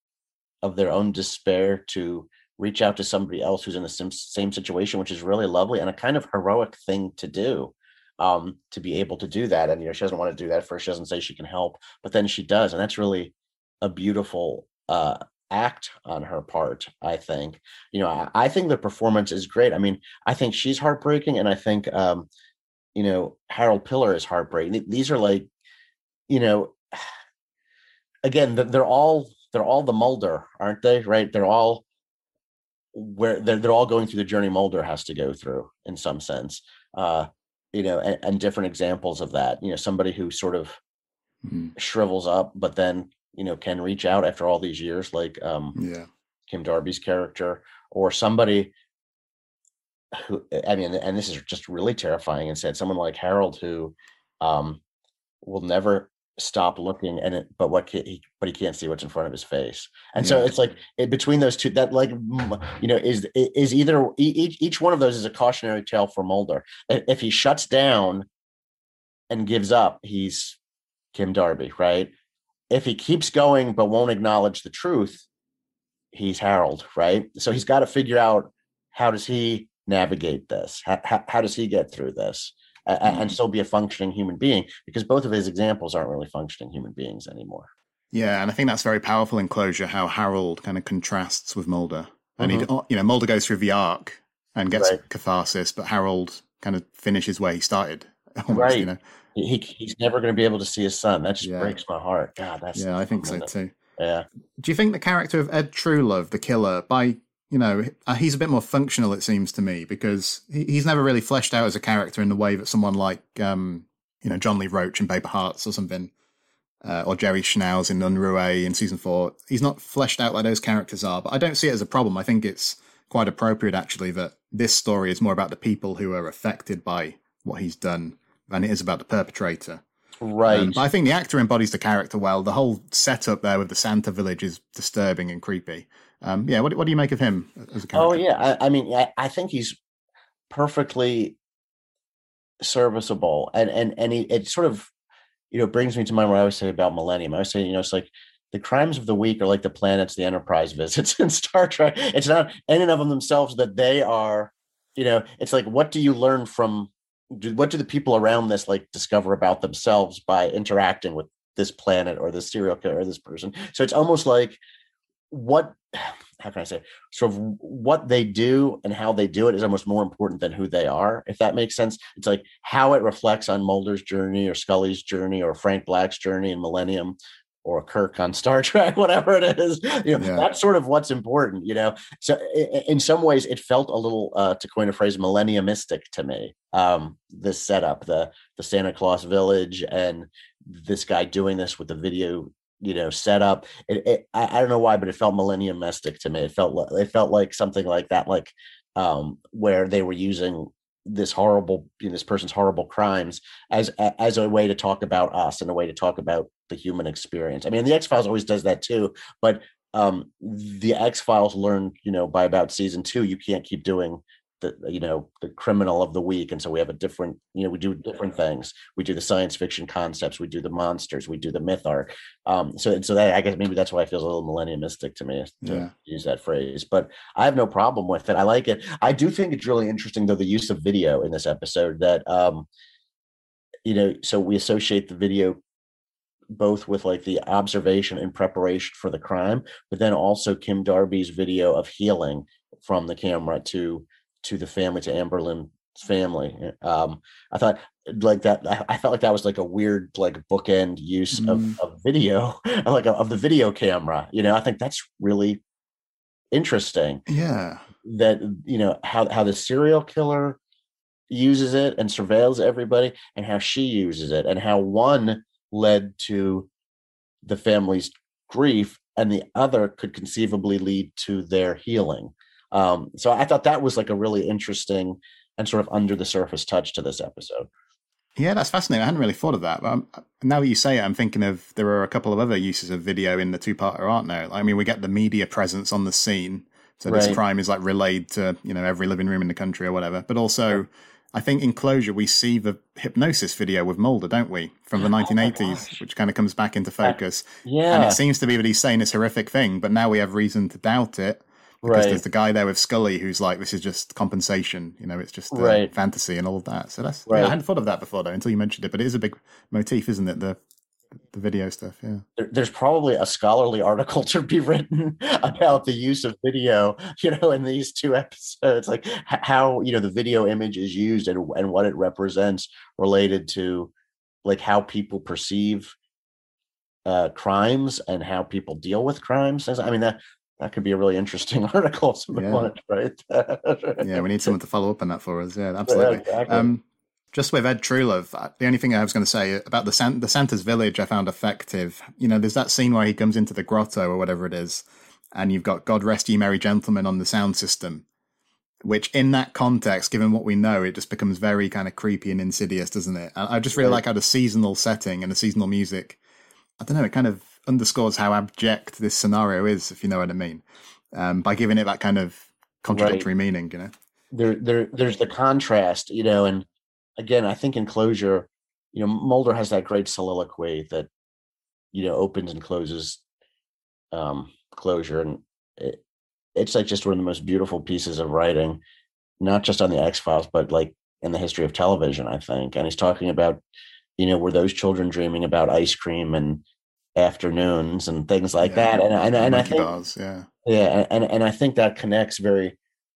of their own despair to reach out to somebody else who's in the same, same situation, which is really lovely and a kind of heroic thing to do. Um, to be able to do that. And, you know, she doesn't want to do that first. She doesn't say she can help, but then she does. And that's really a beautiful uh, act on her part, I think. You know, I, I think the performance is great. I mean, I think she's heartbreaking. And I think, um, you know, Harold Pillar is heartbreaking. These are like, you know, again, they're all, they're all the Mulder, aren't they? Right. They're all where they're, they're all going through the journey Mulder has to go through in some sense. Uh, you know, and, and different examples of that, you know, somebody who sort of mm-hmm. shrivels up, but then, you know, can reach out after all these years, like um, yeah. Kim Darby's character, or somebody who, I mean, and this is just really terrifying and said, someone like Harold who um, will never stop looking and it, but what can he, but he can't see what's in front of his face. And yeah. so it's like it, between those two, that like, you know, is, is either each, each one of those is a cautionary tale for Mulder. If he shuts down and gives up, he's Kim Darby, right? If he keeps going, but won't acknowledge the truth, he's Harold, right? So he's got to figure out, how does he navigate this? How, how, how does he get through this? Uh, mm. And still be a functioning human being, because both of his examples aren't really functioning human beings anymore. Yeah, and I think that's very powerful in Closure, how Harold kind of contrasts with Mulder. And mm-hmm. he, you know, Mulder goes through the arc and gets right. catharsis, but Harold kind of finishes where he started. Almost, right. You know? he, he's never going to be able to see his son. That just yeah. breaks my heart. God, that's yeah, I think so too. Yeah. Do you think the character of Ed Truelove, the killer, by you know, he's a bit more functional, it seems to me, because he's never really fleshed out as a character in the way that someone like, um, you know, John Lee Roach in Paper Hearts or something, uh, or Jerry Schnauz in Unruhe in season four. He's not fleshed out like those characters are, but I don't see it as a problem. I think it's quite appropriate, actually, that this story is more about the people who are affected by what he's done than it is about the perpetrator. Right. Um, but I think the actor embodies the character well. The whole setup there with the Santa village is disturbing and creepy. Um, yeah, what, what do you make of him as a character? Oh, yeah. I, I mean, I, I think he's perfectly serviceable. And and and he, it sort of, you know, brings me to mind what I always say about Millennium. I always say, you know, it's like the crimes of the week are like the planets the Enterprise visits in Star Trek. It's not in and of them themselves that they are, you know, it's like, what do you learn from, do, what do the people around this like discover about themselves by interacting with this planet or this serial killer or this person? So it's almost like, what, how can I say, sort of what they do and how they do it is almost more important than who they are, if that makes sense. It's like how it reflects on Mulder's journey or Scully's journey or Frank Black's journey in Millennium or Kirk on Star Trek, whatever it is. You know, yeah. That's sort of what's important, you know. So in some ways it felt a little, uh, to coin a phrase, millenniumistic to me. Um, this setup, the the Santa Claus village, and this guy doing this with the video, you know, setup. It, it I, I don't know why, but it felt millenniumistic to me. It felt it felt like something like that, like um, where they were using this horrible, you know, this person's horrible crimes as as a way to talk about us and a way to talk about the human experience. I mean, the X-Files always does that too, but um, the X-Files learned, you know, by about season two, you can't keep doing the, you know, the criminal of the week. And so we have a different, you know, we do different things. We do the science fiction concepts, we do the monsters, we do the myth art. Um, so, so that, I guess maybe that's why it feels a little millenniumistic to me to yeah. use that phrase, but I have no problem with it. I like it. I do think it's really interesting though, the use of video in this episode that, um, you know, so we associate the video both with like the observation and preparation for the crime, but then also Kim Darby's video of healing from the camera to to the family, to Amberlynn's family. Um, I thought like that, I, I felt like that was like a weird, like bookend use mm. of, of video, like of the video camera. You know, I think that's really interesting. Yeah. That, you know, how, how the serial killer uses it and surveils everybody, and how she uses it, and how one led to the family's grief and the other could conceivably lead to their healing. Um, so I thought that was like a really interesting and sort of under the surface touch to this episode. Yeah, that's fascinating. I hadn't really thought of that. But I'm, now that you say it, I'm thinking of there are a couple of other uses of video in the two-parter, aren't there? I mean, we get the media presence on the scene. So right. This crime is like relayed to, you know, every living room in the country or whatever. But also, I think in Closure, we see the hypnosis video with Mulder, don't we? From the nineteen eighties, oh which kind of comes back into focus. Yeah. And it seems to be that he's saying this horrific thing, but now we have reason to doubt it. Because right. there's the guy there with Scully who's like, this is just compensation, you know, it's just uh, right. fantasy and all of that. So that's, right. yeah, I hadn't thought of that before though, until you mentioned it, but it is a big motif, isn't it? The the video stuff, yeah. There, there's probably a scholarly article to be written about the use of video, you know, in these two episodes, like how, you know, the video image is used and, and what it represents related to like how people perceive uh, crimes and how people deal with crimes. I mean, that, That could be a really interesting article. Yeah. Wanted, right? Yeah, we need someone to follow up on that for us. Yeah, absolutely. Yeah, exactly. Um, just with Ed Trulove, the only thing I was going to say about the San- the Santa's village, I found effective. You know, there's that scene where he comes into the grotto or whatever it is, and you've got "God Rest Ye Merry Gentlemen" on the sound system, which in that context, given what we know, it just becomes very kind of creepy and insidious, doesn't it? I just really right. like how the seasonal setting and the seasonal music, I don't know, it kind of underscores how abject this scenario is, if you know what I mean, um, by giving it that kind of contradictory right. meaning, you know. There, there, there's the contrast, you know, and again, I think in Closure, you know, Mulder has that great soliloquy that, you know, opens and closes um, Closure, and it, it's like just one of the most beautiful pieces of writing, not just on the X-Files, but like in the history of television, I think. And he's talking about, you know, were those children dreaming about ice cream and afternoons and things like yeah, that, and and, and I think bars, yeah yeah and and I think that connects very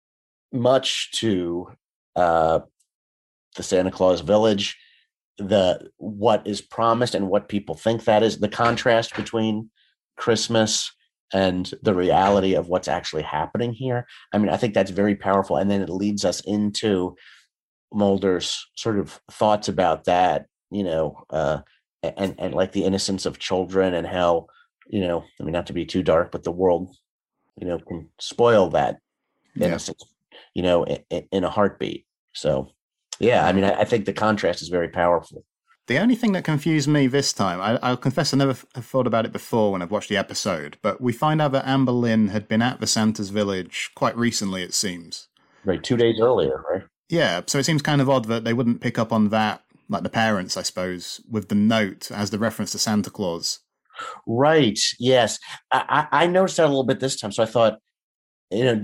much to uh the Santa Claus village, the what is promised and what people think that is, the contrast between Christmas and the reality of what's actually happening here. I mean, I think that's very powerful, and then it leads us into Mulder's sort of thoughts about that, you know, uh And, and like the innocence of children, and how, you know, I mean, not to be too dark, but the world, you know, can spoil that innocence, yeah. you know, in, in a heartbeat. So, yeah, I mean, I, I think the contrast is very powerful. The only thing that confused me this time, I, I'll confess I never have thought about it before when I've watched the episode, but we find out that Amberlynn had been at the Santa's village quite recently, it seems. Right, two days earlier, right? Yeah, so it seems kind of odd that they wouldn't pick up on that, like the parents, I suppose, with the note as the reference to Santa Claus. Right. Yes. I, I noticed that a little bit this time. So I thought, you know,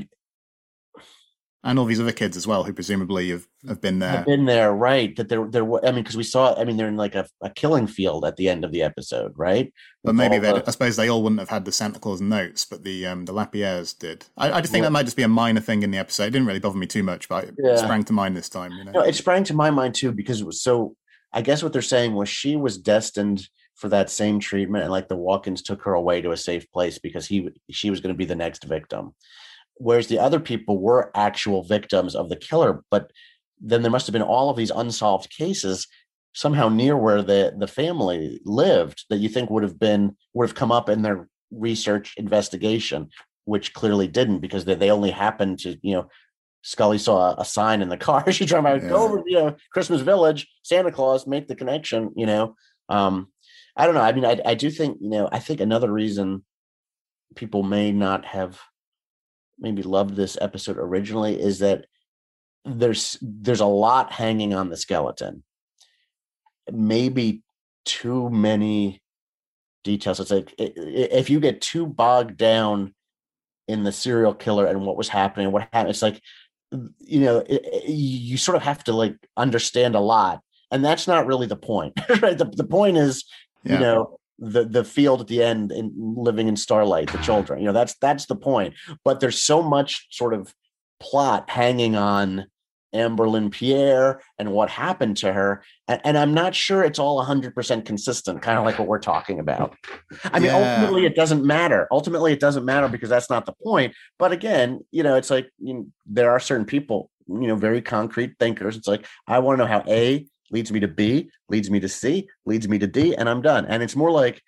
and all these other kids as well, who presumably have, have been there. Have been there, right? That there, there. I mean, because we saw. I mean, they're in like a, a killing field at the end of the episode, right? But maybe they. The... I suppose they all wouldn't have had the Santa Claus notes, but the um, the Lapierres did. I, I just think yeah. that might just be a minor thing in the episode. It didn't really bother me too much, but it yeah. sprang to mind this time. You know, no, it sprang to my mind too, because it was so. I guess what they're saying was she was destined for that same treatment, and like the walk-ins took her away to a safe place because he she was going to be the next victim. Whereas the other people were actual victims of the killer, but then there must have been all of these unsolved cases somehow near where the, the family lived that you think would have been would have come up in their research investigation, which clearly didn't, because they, they only happened to, you know, Scully saw a, a sign in the car. She's trying to yeah. go over, you know, Christmas Village, Santa Claus, make the connection, you know. Um, I don't know. I mean, I, I do think, you know, I think another reason people may not have maybe loved this episode originally is that there's there's a lot hanging on the skeleton. Maybe too many details. It's like if you get too bogged down in the serial killer and what was happening, what happened, it's like, you know, it, it, you sort of have to like understand a lot, and that's not really the point, right? The, the point is, yeah. you know, the the field at the end and living in starlight, the children, you know, that's that's the point. But there's so much sort of plot hanging on Amberlynn Pierre and what happened to her. And, and I'm not sure it's all one hundred percent consistent, kind of like what we're talking about. I mean, yeah. ultimately, it doesn't matter. Ultimately, it doesn't matter because that's not the point. But again, you know, it's like, you know, there are certain people, you know, very concrete thinkers. It's like, I want to know how A leads me to B, leads me to C, leads me to D, and I'm done. And it's more like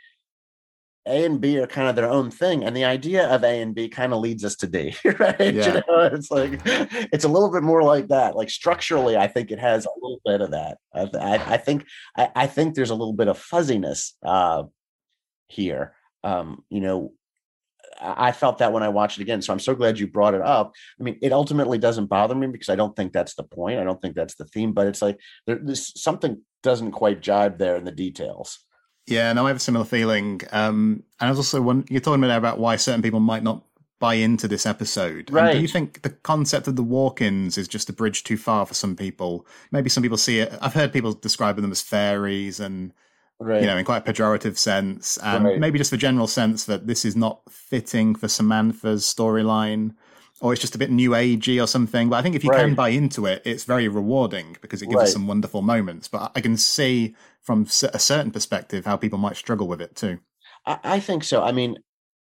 A and B are kind of their own thing, and the idea of A and B kind of leads us to D, right? Yeah. You know, it's like it's a little bit more like that. Like structurally, I think it has a little bit of that. I, I, I think I, I think there's a little bit of fuzziness uh, here. Um, you know, I, I felt that when I watched it again. So I'm so glad you brought it up. I mean, it ultimately doesn't bother me because I don't think that's the point. I don't think that's the theme. But it's like there, there's something doesn't quite jibe there in the details. Yeah, no, I have a similar feeling. Um, and I was also one, you're talking about, about why certain people might not buy into this episode. Right. And do you think the concept of the walk-ins is just a bridge too far for some people? Maybe some people see it. I've heard people describing them as fairies and, right. you know, in quite a pejorative sense. And right. maybe just the general sense that this is not fitting for Samantha's storyline, or it's just a bit new agey or something. But I think if you right. can buy into it, it's very rewarding because it gives right. us some wonderful moments. But I can see from a certain perspective how people might struggle with it too. I, I think so. I mean,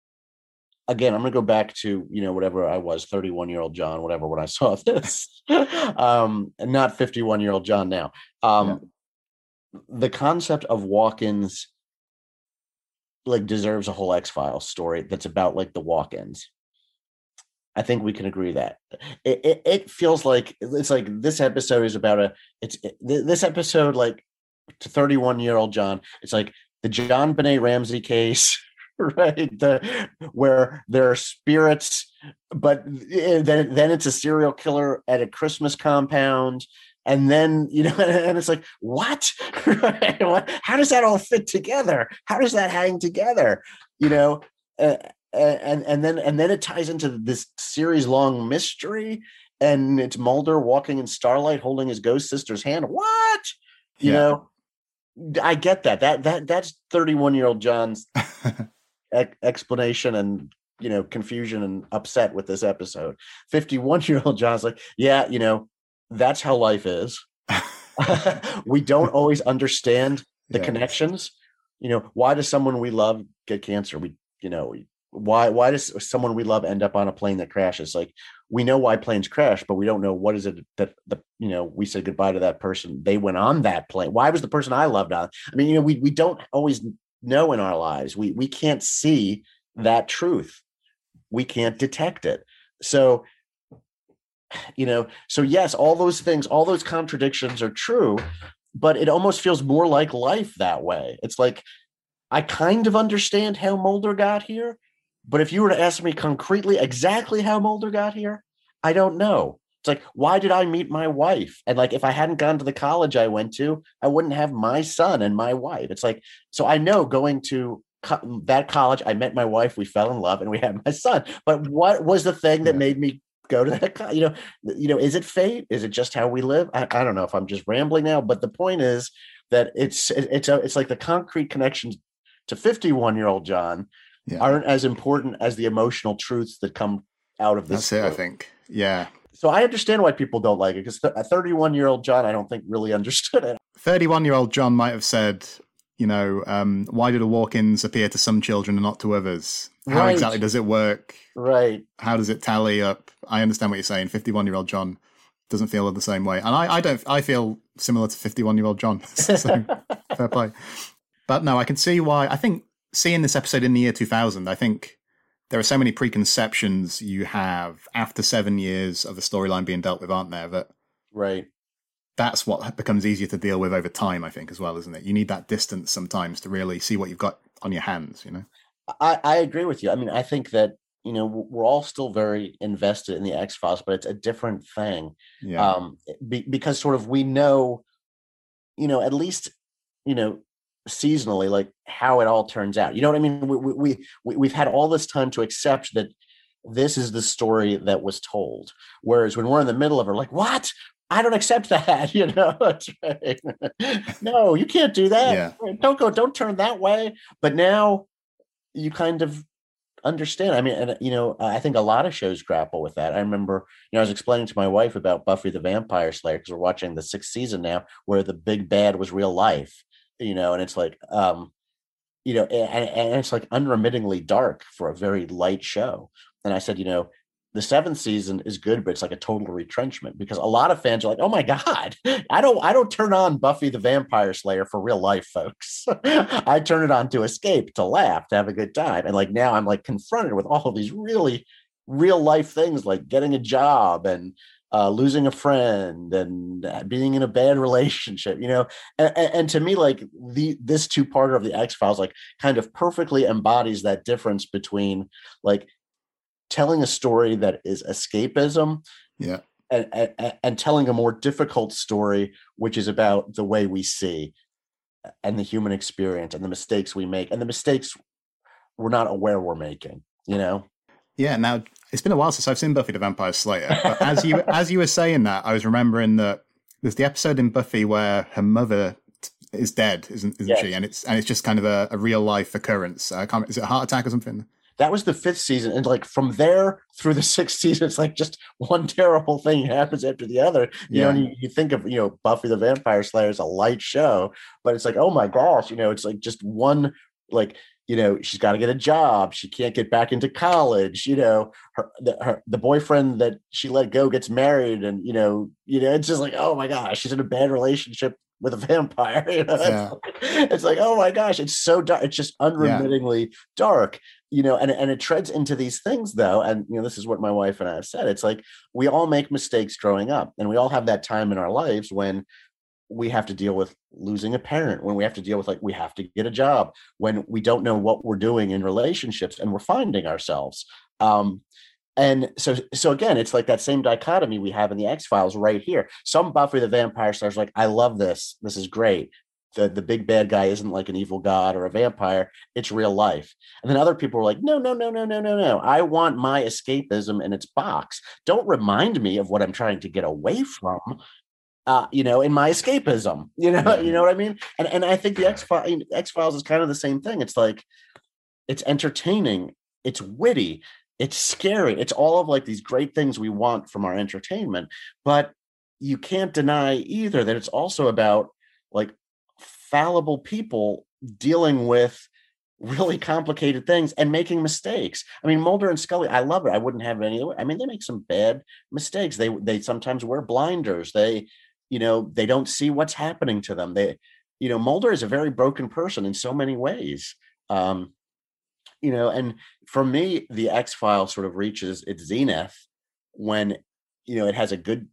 again, I'm going to go back to, you know, whatever I was, thirty-one year old John, whatever, when I saw this, um, and not fifty-one year old John now. Um, yeah. The concept of walk-ins like deserves a whole X-Files story that's about like the walk-ins. I think we can agree that it, it, it feels like it's like this episode is about a, it's it, this episode, like to thirty-one year old John, it's like the John Benet Ramsey case, right? The, where there are spirits, but then, then it's a serial killer at a Christmas compound. And then, you know, and it's like, what? How does that all fit together? How does that hang together? You know, uh, and and then and then it ties into this series long mystery, and it's Mulder walking in starlight holding his ghost sister's hand. What? You yeah. know, I get that. That that that's thirty-one year old John's e- explanation and, you know, confusion and upset with this episode. fifty-one year old John's like, yeah, you know, that's how life is. We don't always understand the yeah. connections. You know, why does someone we love get cancer? We, you know, we, why why does someone we love end up on a plane that crashes? Like, we know why planes crash, but we don't know what is it that the, you know, we said goodbye to that person. They went on that plane. Why was the person I loved on? I mean, you know, we we don't always know in our lives. We we can't see that truth. We can't detect it. So, you know, so yes, all those things, all those contradictions are true, but it almost feels more like life that way. It's like, I kind of understand how Mulder got here, but if you were to ask me concretely exactly how Mulder got here, I don't know. It's like, why did I meet my wife? And like, if I hadn't gone to the college I went to, I wouldn't have my son and my wife. It's like, so I know going to co- that college, I met my wife, we fell in love, and we had my son. But what was the thing that yeah. made me go to that college? You know, you know, is it fate? Is it just how we live? I, I don't know if I'm just rambling now, but the point is that it's it's a, it's like the concrete connections to fifty-one year old John yeah. aren't as important as the emotional truths that come out of this. That's story. it, I think. Yeah. So I understand why people don't like it, because a thirty-one year old John, I don't think really understood it. thirty-one year old John might have said, you know, um, why do the walk-ins appear to some children and not to others? How Right. exactly does it work? Right. How does it tally up? I understand what you're saying. fifty-one-year-old John doesn't feel the same way. And I, I don't, I feel similar to fifty-one-year-old John. So fair play. But no, I can see why. I think seeing this episode in the year two thousand, I think there are so many preconceptions you have after seven years of the storyline being dealt with, aren't there? That Right. That's what becomes easier to deal with over time, I think, as well, isn't it? You need that distance sometimes to really see what you've got on your hands, you know? I, I agree with you. I mean, I think that, you know, we're all still very invested in the X-Files, but it's a different thing. Yeah. Um, be, because sort of we know, you know, at least, you know, seasonally, like how it all turns out. You know what I mean? We, we, we, we've had all this time to accept that this is the story that was told. Whereas when we're in the middle of it, like, what? I don't accept that, you know. Right. No, you can't do that. Yeah. Don't go, don't turn that way. But now you kind of understand. I mean, and you know, I think a lot of shows grapple with that. I remember, you know, I was explaining to my wife about Buffy the Vampire Slayer because we're watching the sixth season now, where the big bad was real life, you know, and it's like, um, you know, and, and it's like unremittingly dark for a very light show. And I said, you know, the seventh season is good, but it's like a total retrenchment because a lot of fans are like, "Oh my God, I don't, I don't turn on Buffy the Vampire Slayer for real life, folks. I turn it on to escape, to laugh, to have a good time." And like now, I'm like confronted with all of these really real life things, like getting a job and uh, losing a friend and being in a bad relationship, you know. And, and, and to me, like the this two parter of the X-Files, like kind of perfectly embodies that difference between like telling a story that is escapism, yeah, and, and, and telling a more difficult story, which is about the way we see and the human experience and the mistakes we make and the mistakes we're not aware we're making, you know? Yeah. Now it's been a while since I've seen Buffy the Vampire Slayer, but as you, as you were saying that, I was remembering that there's the episode in Buffy where her mother is dead, isn't, isn't Yes. she? And it's, and it's just kind of a, a real life occurrence. I can't, is it a heart attack or something? That was the fifth season. And like from there through the sixth season, it's like just one terrible thing happens after the other. You Yeah. know, and you, you think of, you know, Buffy the Vampire Slayer as a light show, but it's like, oh my gosh, you know, it's like just one, like, you know, she's got to get a job. She can't get back into college. You know, her the, her, the boyfriend that she let go gets married. And, you know, you know, it's just like, oh my gosh, she's in a bad relationship with a vampire. You know, Yeah. it's, like, it's like, oh my gosh, it's so dark. It's just unremittingly yeah. dark. You know, and, and it treads into these things, though. And, you know, this is what my wife and I have said. It's like we all make mistakes growing up, and we all have that time in our lives when we have to deal with losing a parent, when we have to deal with like we have to get a job, when we don't know what we're doing in relationships and we're finding ourselves. Um, and so, so again, it's like that same dichotomy we have in the X-Files right here. Some Buffy the Vampire Slayer like, I love this. This is great. The, the big bad guy isn't like an evil god or a vampire. It's real life. And then other people are like, no, no, no, no, no, no, no. I want my escapism in its box. Don't remind me of what I'm trying to get away from, uh, you know, in my escapism, you know, Yeah. you know what I mean? And and I think the X-Files, X-Files is kind of the same thing. It's like, it's entertaining. It's witty. It's scary. It's all of like these great things we want from our entertainment. But you can't deny either that it's also about like fallible people dealing with really complicated things and making mistakes. I mean, Mulder and Scully, I love it. I wouldn't have it any other way. I mean, they make some bad mistakes. They they sometimes wear blinders. They, you know, they don't see what's happening to them. They, you know, Mulder is a very broken person in so many ways. Um, you know, and for me, the X-Files sort of reaches its zenith when, you know, it has a good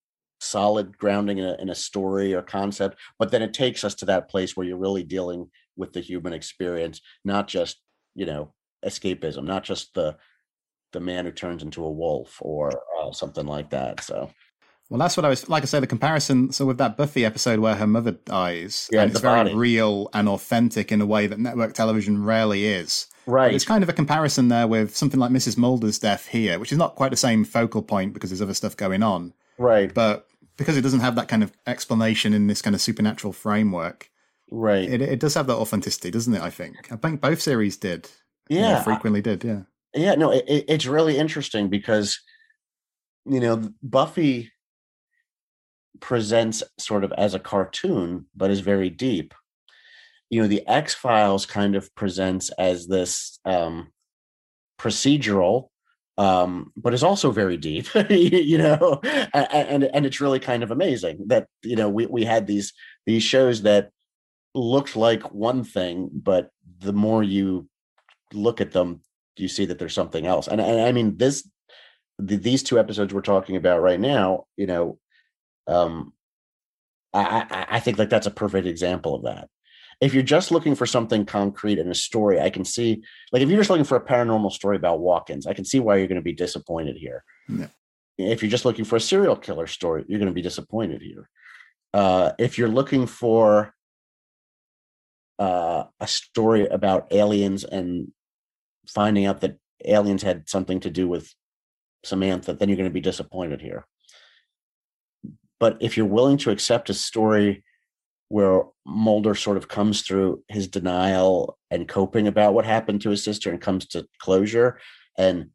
solid grounding in a, in a story or concept, but then it takes us to that place where you're really dealing with the human experience, not just, you know, escapism, not just the the man who turns into a wolf or uh, something like that. So well, that's what I was like I say, the comparison. So with that Buffy episode where her mother dies, yeah, and it's very body. real and authentic in a way that network television rarely is. Right. But it's kind of a comparison there with something like Missus Mulder's death here, which is not quite the same focal point because there's other stuff going on. Right. But because it doesn't have that kind of explanation in this kind of supernatural framework, right, it, it does have that authenticity, doesn't it? I think. I think both series did. Yeah, you know, frequently did. Yeah. Yeah. No, it, it's really interesting because, you know, Buffy presents sort of as a cartoon, but is very deep. you know, the X-Files kind of presents as this um, procedural, um, but is also very deep, you know, and, and and it's really kind of amazing that, you know, we we had these these shows that looked like one thing, but the more you look at them, you see that there's something else. And, and I mean, this the, these two episodes we're talking about right now, you know, um, I, I, I think like that's a perfect example of that. If you're just looking for something concrete in a story, I can see, like, if you're just looking for a paranormal story about walk-ins, I can see why you're going to be disappointed here. Yeah. If you're just looking for a serial killer story, you're going to be disappointed here. Uh, if you're looking for uh, a story about aliens and finding out that aliens had something to do with Samantha, then you're going to be disappointed here. But if you're willing to accept a story where Mulder sort of comes through his denial and coping about what happened to his sister and comes to closure and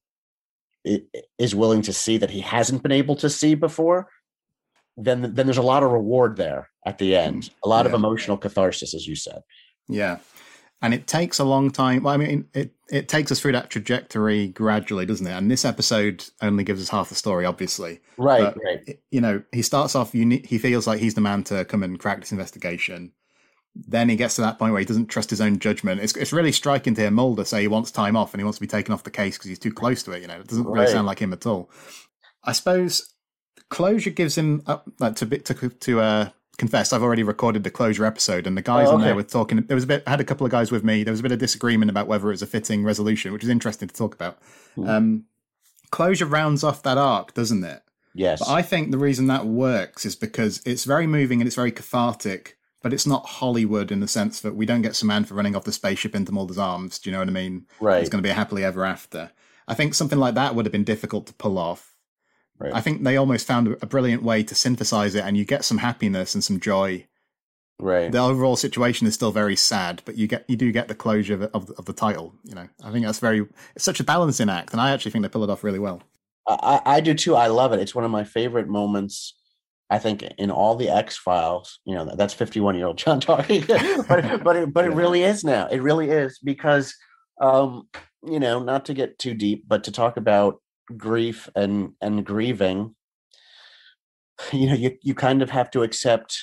is willing to see that he hasn't been able to see before, then, then there's a lot of reward there at the end, a lot yeah. of emotional catharsis, as you said. Yeah. And it takes a long time. Well, I mean, it, it takes us through that trajectory gradually, doesn't it? And this episode only gives us half the story, obviously. Right, but, right. You know, he starts off, uni- he feels like he's the man to come and crack this investigation. Then he gets to that point where he doesn't trust his own judgment. It's it's really striking to hear Mulder say he wants time off and he wants to be taken off the case because he's too close to it. You know, it doesn't really right. sound like him at all. I suppose closure gives him, uh, like, to, to, to uh, confess, I've already recorded the closure episode, and the guys oh, okay. on there were talking. There was a bit. I had a couple of guys with me. There was a bit of disagreement about whether it was a fitting resolution, which is interesting to talk about. Mm. Um, closure rounds off that arc, doesn't it? Yes. But I think the reason that works is because it's very moving and it's very cathartic, but it's not Hollywood in the sense that we don't get Samantha running off the spaceship into Mulder's arms. Do you know what I mean? Right. It's going to be a happily ever after. I think something like that would have been difficult to pull off. Right. I think they almost found a brilliant way to synthesize it, and you get some happiness and some joy. Right. The overall situation is still very sad, but you get you do get the closure of, of, of the title. You know, I think that's very it's such a balancing act, and I actually think they pull it off really well. I, I do too. I love it. It's one of my favorite moments, I think, in all the X-Files. You know, that's fifty-one-year-old John talking, but but it, but it really is now. It really is because, um, you know, not to get too deep, but to talk about grief and and grieving, you know, you you kind of have to accept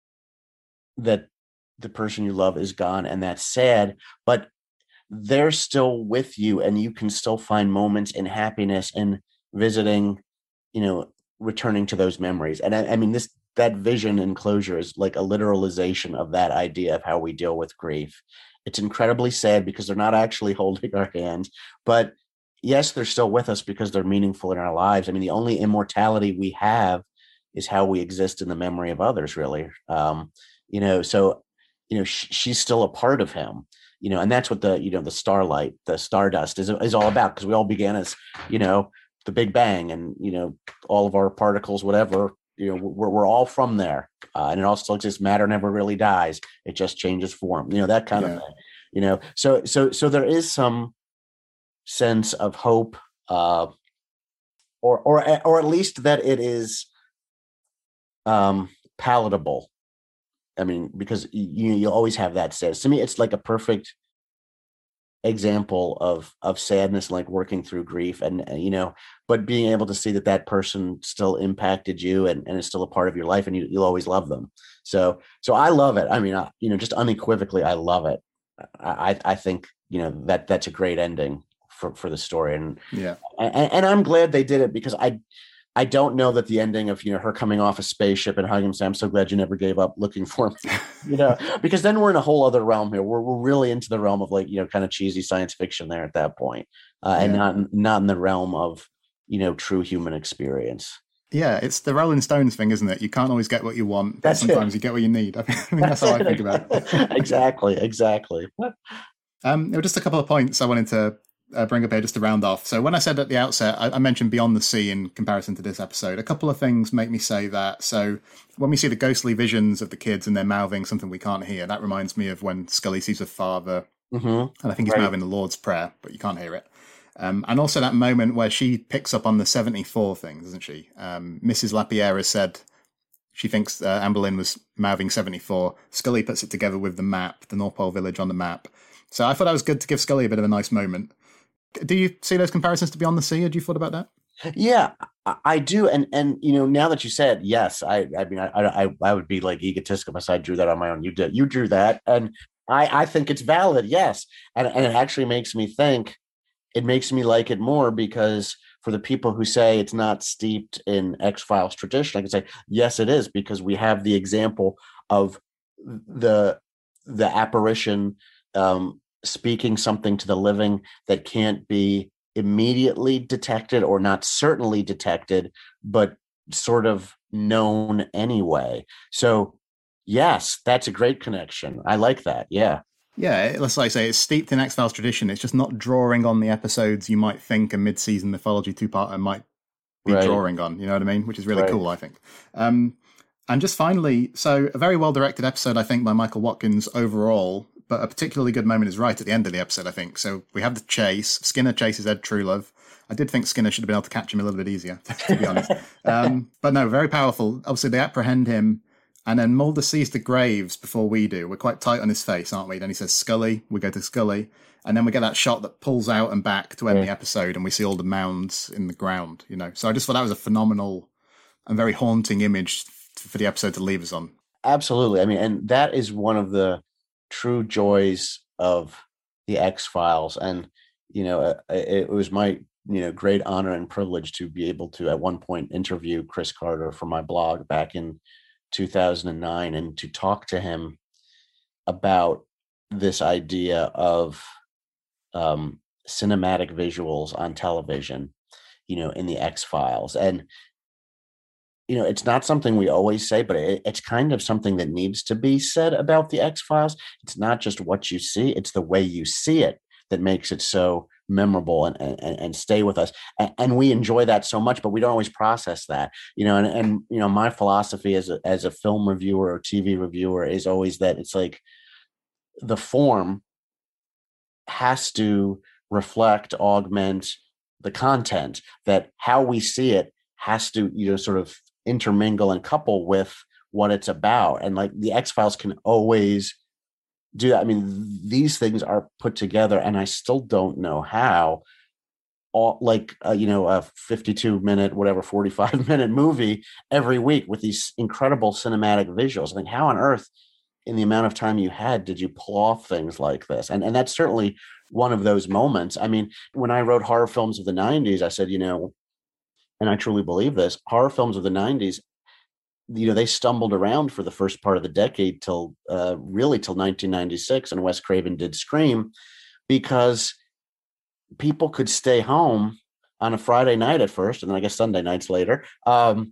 that the person you love is gone, and that's sad, but they're still with you, and you can still find moments in happiness in visiting, you know, returning to those memories. And I, I mean, this that vision and closure is like a literalization of that idea of how we deal with grief. It's incredibly sad because they're not actually holding our hand, but yes, they're still with us because they're meaningful in our lives. I mean, the only immortality we have is how we exist in the memory of others, really. Um, you know, so, you know, sh- she's still a part of him, you know, and that's what the, you know, the starlight, the stardust is, is all about, because we all began as, you know, the Big Bang, and, you know, all of our particles, whatever, you know, we're, we're all from there. Uh, and it all still exists. Matter never really dies. It just changes form, you know, that kind yeah. of thing, you know? So, so, so there is some sense of hope, uh, or, or, or at least that it is, um, palatable. I mean, because you, you always have that sense. To me, it's like a perfect example of, of sadness, like working through grief, and, and, you know, but being able to see that that person still impacted you and, and is still a part of your life, and you, you'll always love them. So, so I love it. I mean, I, you know, just unequivocally, I love it. I, I think, you know, that that's a great ending for, for the story. And, yeah, and, and I'm glad they did it, because I, I don't know that the ending of, you know, her coming off a spaceship and hugging him saying, "I'm so glad you never gave up looking for me," you know, because then we're in a whole other realm here. We're we're really into the realm of, like, you know, kind of cheesy science fiction there at that point, uh, yeah. and not not in the realm of, you know, true human experience. Yeah, it's the Rolling Stones thing, isn't it? You can't always get what you want, but that's sometimes it. you get what you need. I mean, that's, that's how I think about it. exactly, exactly. Um, there were just a couple of points I wanted to Uh, bring up here just to round off. So when I said at the outset, I, I mentioned Beyond the Sea in comparison to this episode. A couple of things make me say that. So when we see the ghostly visions of the kids and they're mouthing something we can't hear, that reminds me of when Scully sees her father, mm-hmm. and I think he's right. mouthing the Lord's Prayer, but you can't hear it. Um, and also that moment where she picks up on the seventy-four thing, doesn't she? Um, Missus Lapierre has said, She thinks uh, Amberlynn was mouthing seventy-four. Scully puts it together with the map, the North Pole Village on the map. So I thought that was good to give Scully a bit of a nice moment. Do you see those comparisons to Beyond the Sea? Had you thought about that? Yeah, I do. And, and, you know, now that you said, yes, I, I mean, I, I, I would be like egotistical if I drew that on my own. You did, you drew that. And I, I think it's valid. Yes. And, and it actually makes me think, it makes me like it more, because for the people who say it's not steeped in X-Files tradition, I can say, yes, it is, because we have the example of the, the apparition, um, speaking something to the living that can't be immediately detected, or not certainly detected, but sort of known anyway. So yes, that's a great connection. I like that. Yeah. Yeah, let's like say it's steeped in X-Files tradition. It's just not drawing on the episodes you might think a mid-season mythology two-parter might be right. drawing on, you know what I mean? Which is really right. cool, I think. Um, and just finally, so a very well-directed episode, I think, by Michael Watkins overall, but a particularly good moment is right at the end of the episode, I think. So we have the chase. Skinner chases Ed Truelove. I did think Skinner should have been able to catch him a little bit easier, to be honest. Um, but no, very powerful. Obviously, they apprehend him. And then Mulder sees the graves before we do. We're quite tight on his face, aren't we? Then he says Scully. We go to Scully. And then we get that shot that pulls out and back to end yeah. the episode. And we see all the mounds in the ground, you know. So I just thought that was a phenomenal and very haunting image for the episode to leave us on. Absolutely. I mean, and that is one of the true joys of the X-Files. And, you know, it was my, you know, great honor and privilege to be able to at one point interview Chris Carter for my blog back in two thousand nine, and to talk to him about this idea of um, cinematic visuals on television, you know, in the X-Files. And, you know, it's not something we always say, but it, it's kind of something that needs to be said about the X-Files. It's not just what you see, it's the way you see it that makes it so memorable and, and, and stay with us. And, and we enjoy that so much, but we don't always process that, you know, and, and, you know, my philosophy as a, as a film reviewer or T V reviewer is always that it's like the form has to reflect, augment the content, that how we see it has to, you know, sort of intermingle and couple with what it's about. And like the X-Files can always do that. I mean, these things are put together, and I still don't know how. All like uh, you know, a fifty-two minute, whatever, forty-five minute movie every week with these incredible cinematic visuals. I think, how on earth, in the amount of time you had, did you pull off things like this? And and that's certainly one of those moments. I mean, when I wrote horror films of the nineties, I said, you know, and I truly believe this, horror films of the nineties, you know, they stumbled around for the first part of the decade till uh, really till nineteen ninety-six, and Wes Craven did Scream, because people could stay home on a Friday night at first, and then I guess Sunday nights later, um,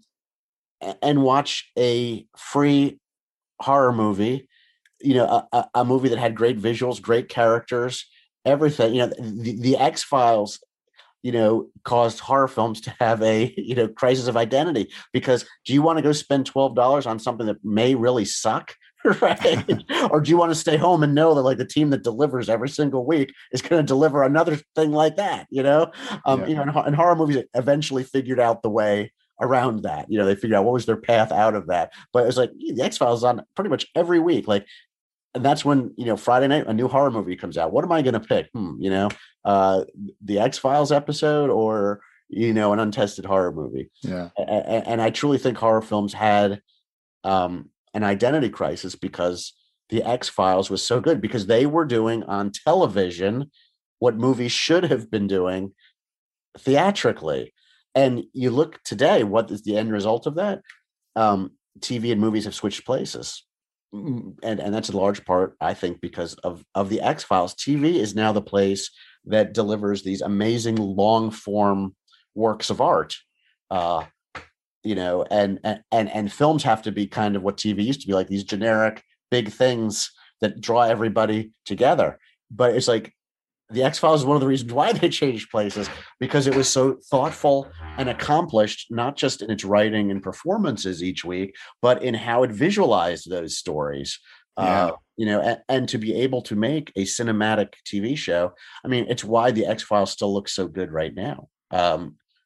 and watch a free horror movie, you know, a, a movie that had great visuals, great characters, everything. You know, the, the X-Files, you know, caused horror films to have a, you know, crisis of identity, because do you want to go spend twelve dollars on something that may really suck? Right. Or do you want to stay home and know that like the team that delivers every single week is going to deliver another thing like that, you know? Um, yeah. You know, and, and horror movies eventually figured out the way around that. You know, they figured out what was their path out of that. But it was like the X-Files on pretty much every week. Like, and that's when, you know, Friday night, a new horror movie comes out. What am I going to pick? Hmm, you know, uh, the X-Files episode, or, you know, an untested horror movie. Yeah. And, and I truly think horror films had um, an identity crisis because the X-Files was so good, because they were doing on television what movies should have been doing theatrically. And you look today, what is the end result of that? Um, T V and movies have switched places. And, and that's a large part, I think, because of, of the X-Files. T V is now the place that delivers these amazing long form works of art. Uh, you know, and, and, and films have to be kind of what T V used to be, like these generic big things that draw everybody together. But it's like the X-Files is one of the reasons why they changed places, because it was so thoughtful and accomplished, not just in its writing and performances each week, but in how it visualized those stories. Yeah. Uh, you know, and, and to be able to make a cinematic T V show. I mean, it's why the X-Files still looks so good right now. Um,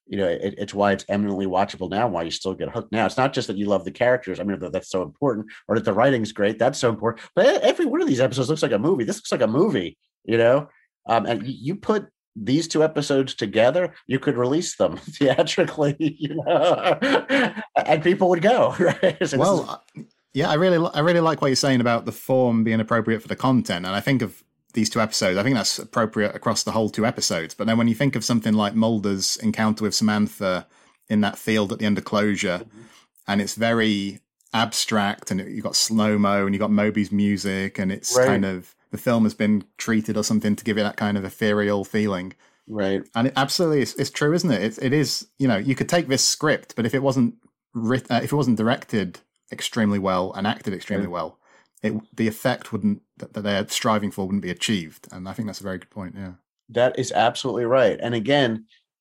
you know, it, it's why it's eminently watchable now, why you still get hooked now. It's not just that you love the characters. I mean, that's so important, or that the writing's great. That's so important. But every one of these episodes looks like a movie. This looks like a movie, you know? Um, and you put these two episodes together, you could release them theatrically, you know, and people would go, right? So well, is- yeah, I really, I really like what you're saying about the form being appropriate for the content. And I think of these two episodes, I think that's appropriate across the whole two episodes. But then when you think of something like Mulder's encounter with Samantha in that field at the end of Closure, mm-hmm. and it's very abstract, and you've got slow-mo, and you've got Moby's music, and it's right. kind of, the film has been treated or something to give it that kind of ethereal feeling. Right. And it absolutely, it's, it's true, isn't it? It, it is, you know, you could take this script, but if it wasn't writ- uh, if it wasn't directed extremely well and acted extremely right. well, it, the effect wouldn't that they're striving for wouldn't be achieved. And I think that's a very good point. Yeah, that is absolutely right. And again,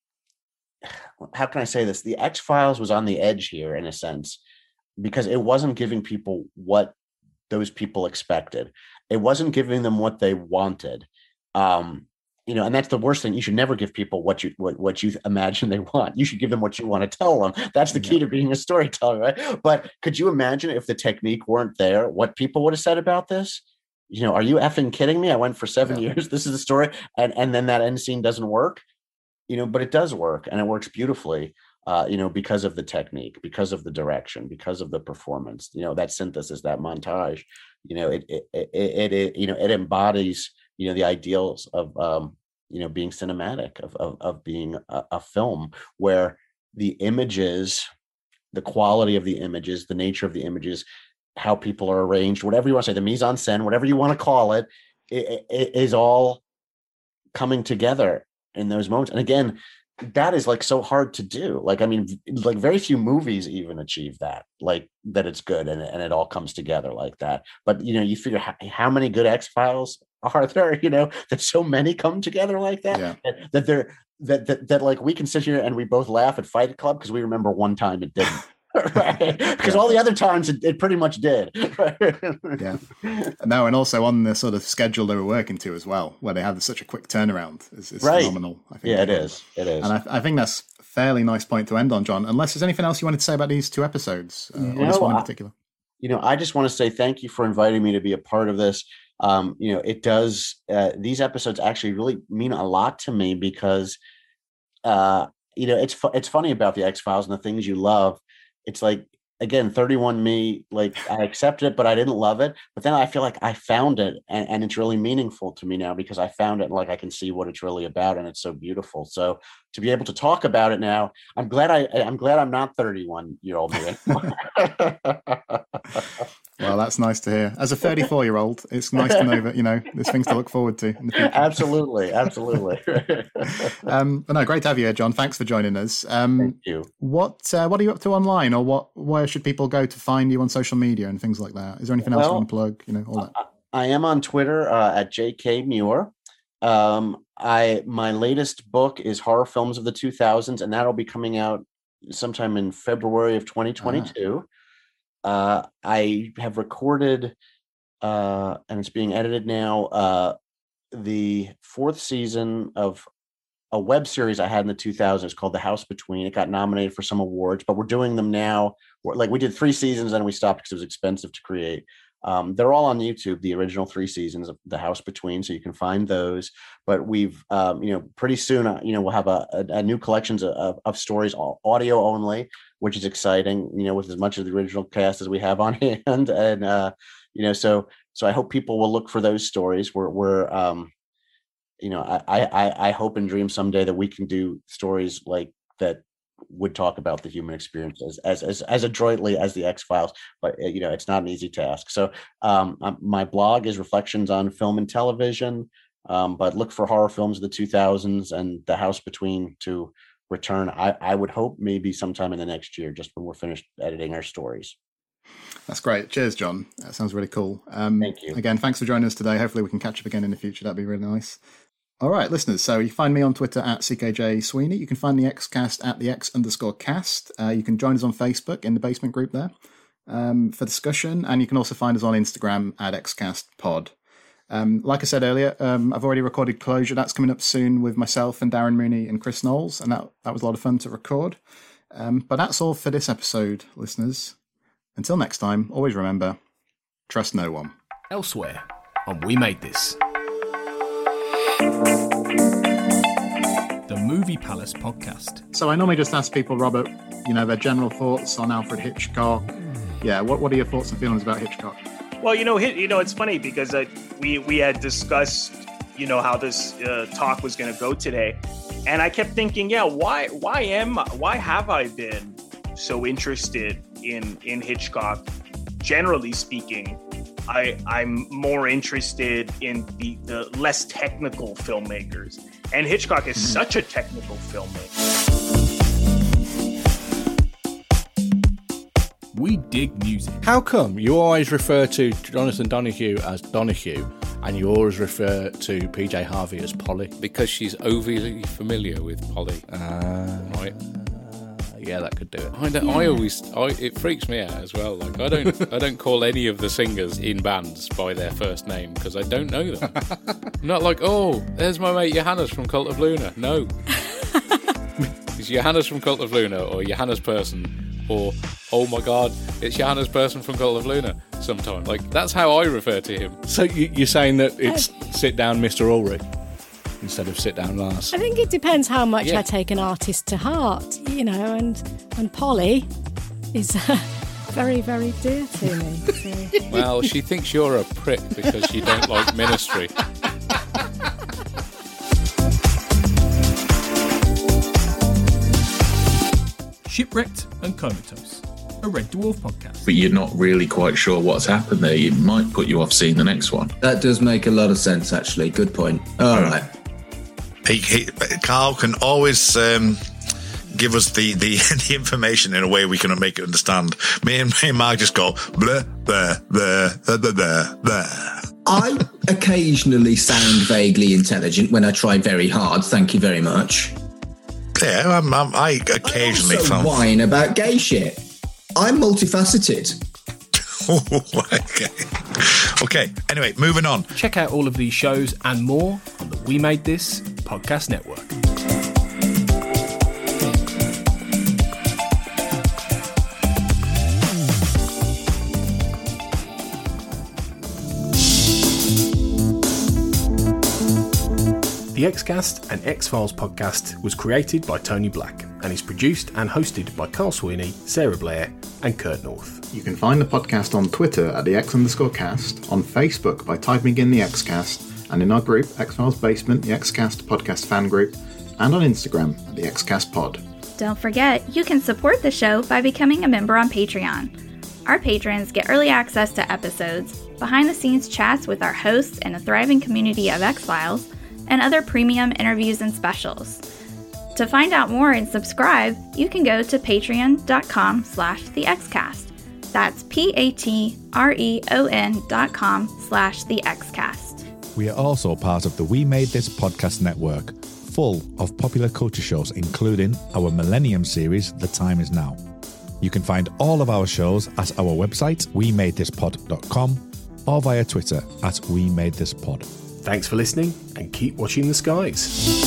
how can I say this? The X-Files was on the edge here in a sense, because it wasn't giving people what those people expected. It wasn't giving them what they wanted. Um, you know, and that's the worst thing. You should never give people what you what, what you imagine they want. You should give them what you want to tell them. That's the key yeah. to being a storyteller, right? But could you imagine if the technique weren't there, what people would have said about this? You know, are you effing kidding me? I went for seven yeah. years. This is the story. And, and then that end scene doesn't work, you know, but it does work, and it works beautifully, uh, you know, because of the technique, because of the direction, because of the performance, you know, that synthesis, that montage, you know, it, it, it, it, it you know, it embodies, you know, the ideals of, um, you know, being cinematic, of, of, of being a, a film where the images, the quality of the images, the nature of the images, how people are arranged, whatever you want to say, the mise en scène, whatever you want to call it, it, it is all coming together in those moments. And again, that is like so hard to do. Like, I mean, like very few movies even achieve that, like that it's good and, and it all comes together like that. But, you know, you figure how, how many good X-Files are there, you know, that so many come together like that, yeah. that, that they're, that, that, that like we can sit here and we both laugh at Fight Club because we remember one time it didn't. Right, because yeah. all the other times it, it pretty much did. yeah, no, and also on the sort of schedule they were working to as well, where they had such a quick turnaround, is, is right. phenomenal. I think yeah, it is. It is, and I, I think that's a fairly nice point to end on, John. Unless there's anything else you wanted to say about these two episodes, uh, no, or this one in I, particular. You know, I just want to say thank you for inviting me to be a part of this. Um, you know, it does. Uh, these episodes actually really mean a lot to me because, uh, you know, it's fu- it's funny about the X-Files and the things you love. It's like, again, thirty-one Me, like I accepted it, but I didn't love it. But then I feel like I found it, and, and it's really meaningful to me now because I found it, and like I can see what it's really about, and it's so beautiful. So to be able to talk about it now, I'm glad I I'm glad I'm not thirty-one year old me anymore. Well, that's nice to hear. As a thirty-four year old, it's nice to know that, you know, there's things to look forward to in the future. Absolutely, absolutely. um, but no, great to have you here, John. Thanks for joining us. Um, Thank you. What uh, What are you up to online, or what? Where should people go to find you on social media and things like that? Is there anything else well, you want to plug? You know, all that. I, I am on Twitter uh, at J K Muir. Um, I my latest book is Horror Films of the two thousands, and that'll be coming out sometime in February of twenty twenty-two. Ah. Uh, I have recorded, uh, and it's being edited now, uh, the fourth season of a web series I had in the two thousands called The House Between. It got nominated for some awards, but we're doing them now. We're, like we did three seasons and we stopped because it was expensive to create. Um, they're all on YouTube, the original three seasons of The House Between, so you can find those. But we've, um, you know, pretty soon, uh, you know, we'll have a, a, a new collections of, of stories, all audio only, which is exciting, you know, with as much of the original cast as we have on hand. And, uh, you know, so so I hope people will look for those stories. We're, we're um, you know, I, I, I hope and dream someday that we can do stories like that would talk about the human experience as as as, as adroitly as the X-Files, but you know, it's not an easy task. So um, my blog is Reflections on Film and Television, um, but look for Horror Films of the two thousands and The House Between to return. I, I would hope maybe sometime in the next year, just when we're finished editing our stories. That's great. Cheers, John. That sounds really cool. Um, Thank you. Again, thanks for joining us today. Hopefully we can catch up again in the future. That'd be really nice. All right, listeners. So you find me on Twitter at C K J Sweeney. You can find the Xcast at the X underscore cast. Uh, you can join us on Facebook in the basement group there um, for discussion. And you can also find us on Instagram at XcastPod. Um, like I said earlier, um, I've already recorded Closure. That's coming up soon with myself and Darren Mooney and Chris Knowles, and that, that was a lot of fun to record. Um, but that's all for this episode, listeners. Until next time, always remember, trust no one. Elsewhere on We Made This. The Movie Palace podcast. So I normally just ask people, Robert, you know, their general thoughts on Alfred Hitchcock. Yeah, what, what are your thoughts and feelings about Hitchcock? Well, you know, you know, it's funny because uh, we we had discussed, you know, how this uh, talk was going to go today, and I kept thinking, yeah, why why am why have I been so interested in in Hitchcock? Generally speaking, I I'm more interested in the the less technical filmmakers, and Hitchcock is mm-hmm. such a technical filmmaker. We dig music. How come you always refer to Jonathan Donahue as Donahue and you always refer to P J Harvey as Polly? Because she's overly familiar with Polly. Uh, right. Yeah, that could do it. I, don't, yeah. I always, I, it freaks me out as well. Like I don't, I don't call any of the singers in bands by their first name because I don't know them. I'm not like, oh, there's my mate Johannes from Cult of Luna. No, it's Johannes from Cult of Luna or Johannes Person. Or, oh my God, it's Johannes Person from Cult of Luna sometimes. Like, that's how I refer to him. So you, you're saying that it's sit down Mister Ulrich instead of sit down Lars? I think it depends how much Yeah. I take an artist to heart, you know, and, and Polly is uh, very, very dear to me. So. Well, she thinks you're a prick because you don't like Ministry. Shipwrecked and Comatose, a Red Dwarf podcast. But you're not really quite sure what's happened there. It might put you off seeing the next one. That does make a lot of sense, actually. Good point. All right. He, he, Carl can always um, give us the, the, the information in a way we can make it understand. Me and, me and Mark just go, blah, blah, blah, blah, blah, blah, blah. I occasionally sound vaguely intelligent when I try very hard. Thank you very much. Yeah, I'm, I'm, I occasionally I also found... whine about gay shit. I'm multifaceted. okay. Okay, anyway, moving on. Check out all of these shows and more on the We Made This podcast network. The Xcast and X-Files podcast was created by Tony Black and is produced and hosted by Carl Sweeney, Sarah Blair and Kurt North. You can find the podcast on Twitter at the X underscore cast, on Facebook by typing in the Xcast, and in our group, X-Files Basement, the Xcast podcast fan group, and on Instagram at the Xcast pod. Don't forget, you can support the show by becoming a member on Patreon. Our patrons get early access to episodes, behind-the-scenes chats with our hosts and a thriving community of X-Files, and other premium interviews and specials. To find out more and subscribe, you can go to patreon.com slash the Xcast. That's P-A-T-R-E-O-N dot com slash the Xcast. We are also part of the We Made This podcast network, full of popular culture shows, including our Millennium series, The Time Is Now. You can find all of our shows at our website, we made this pod dot com, or via Twitter at we made this pod. Thanks for listening and keep watching the skies.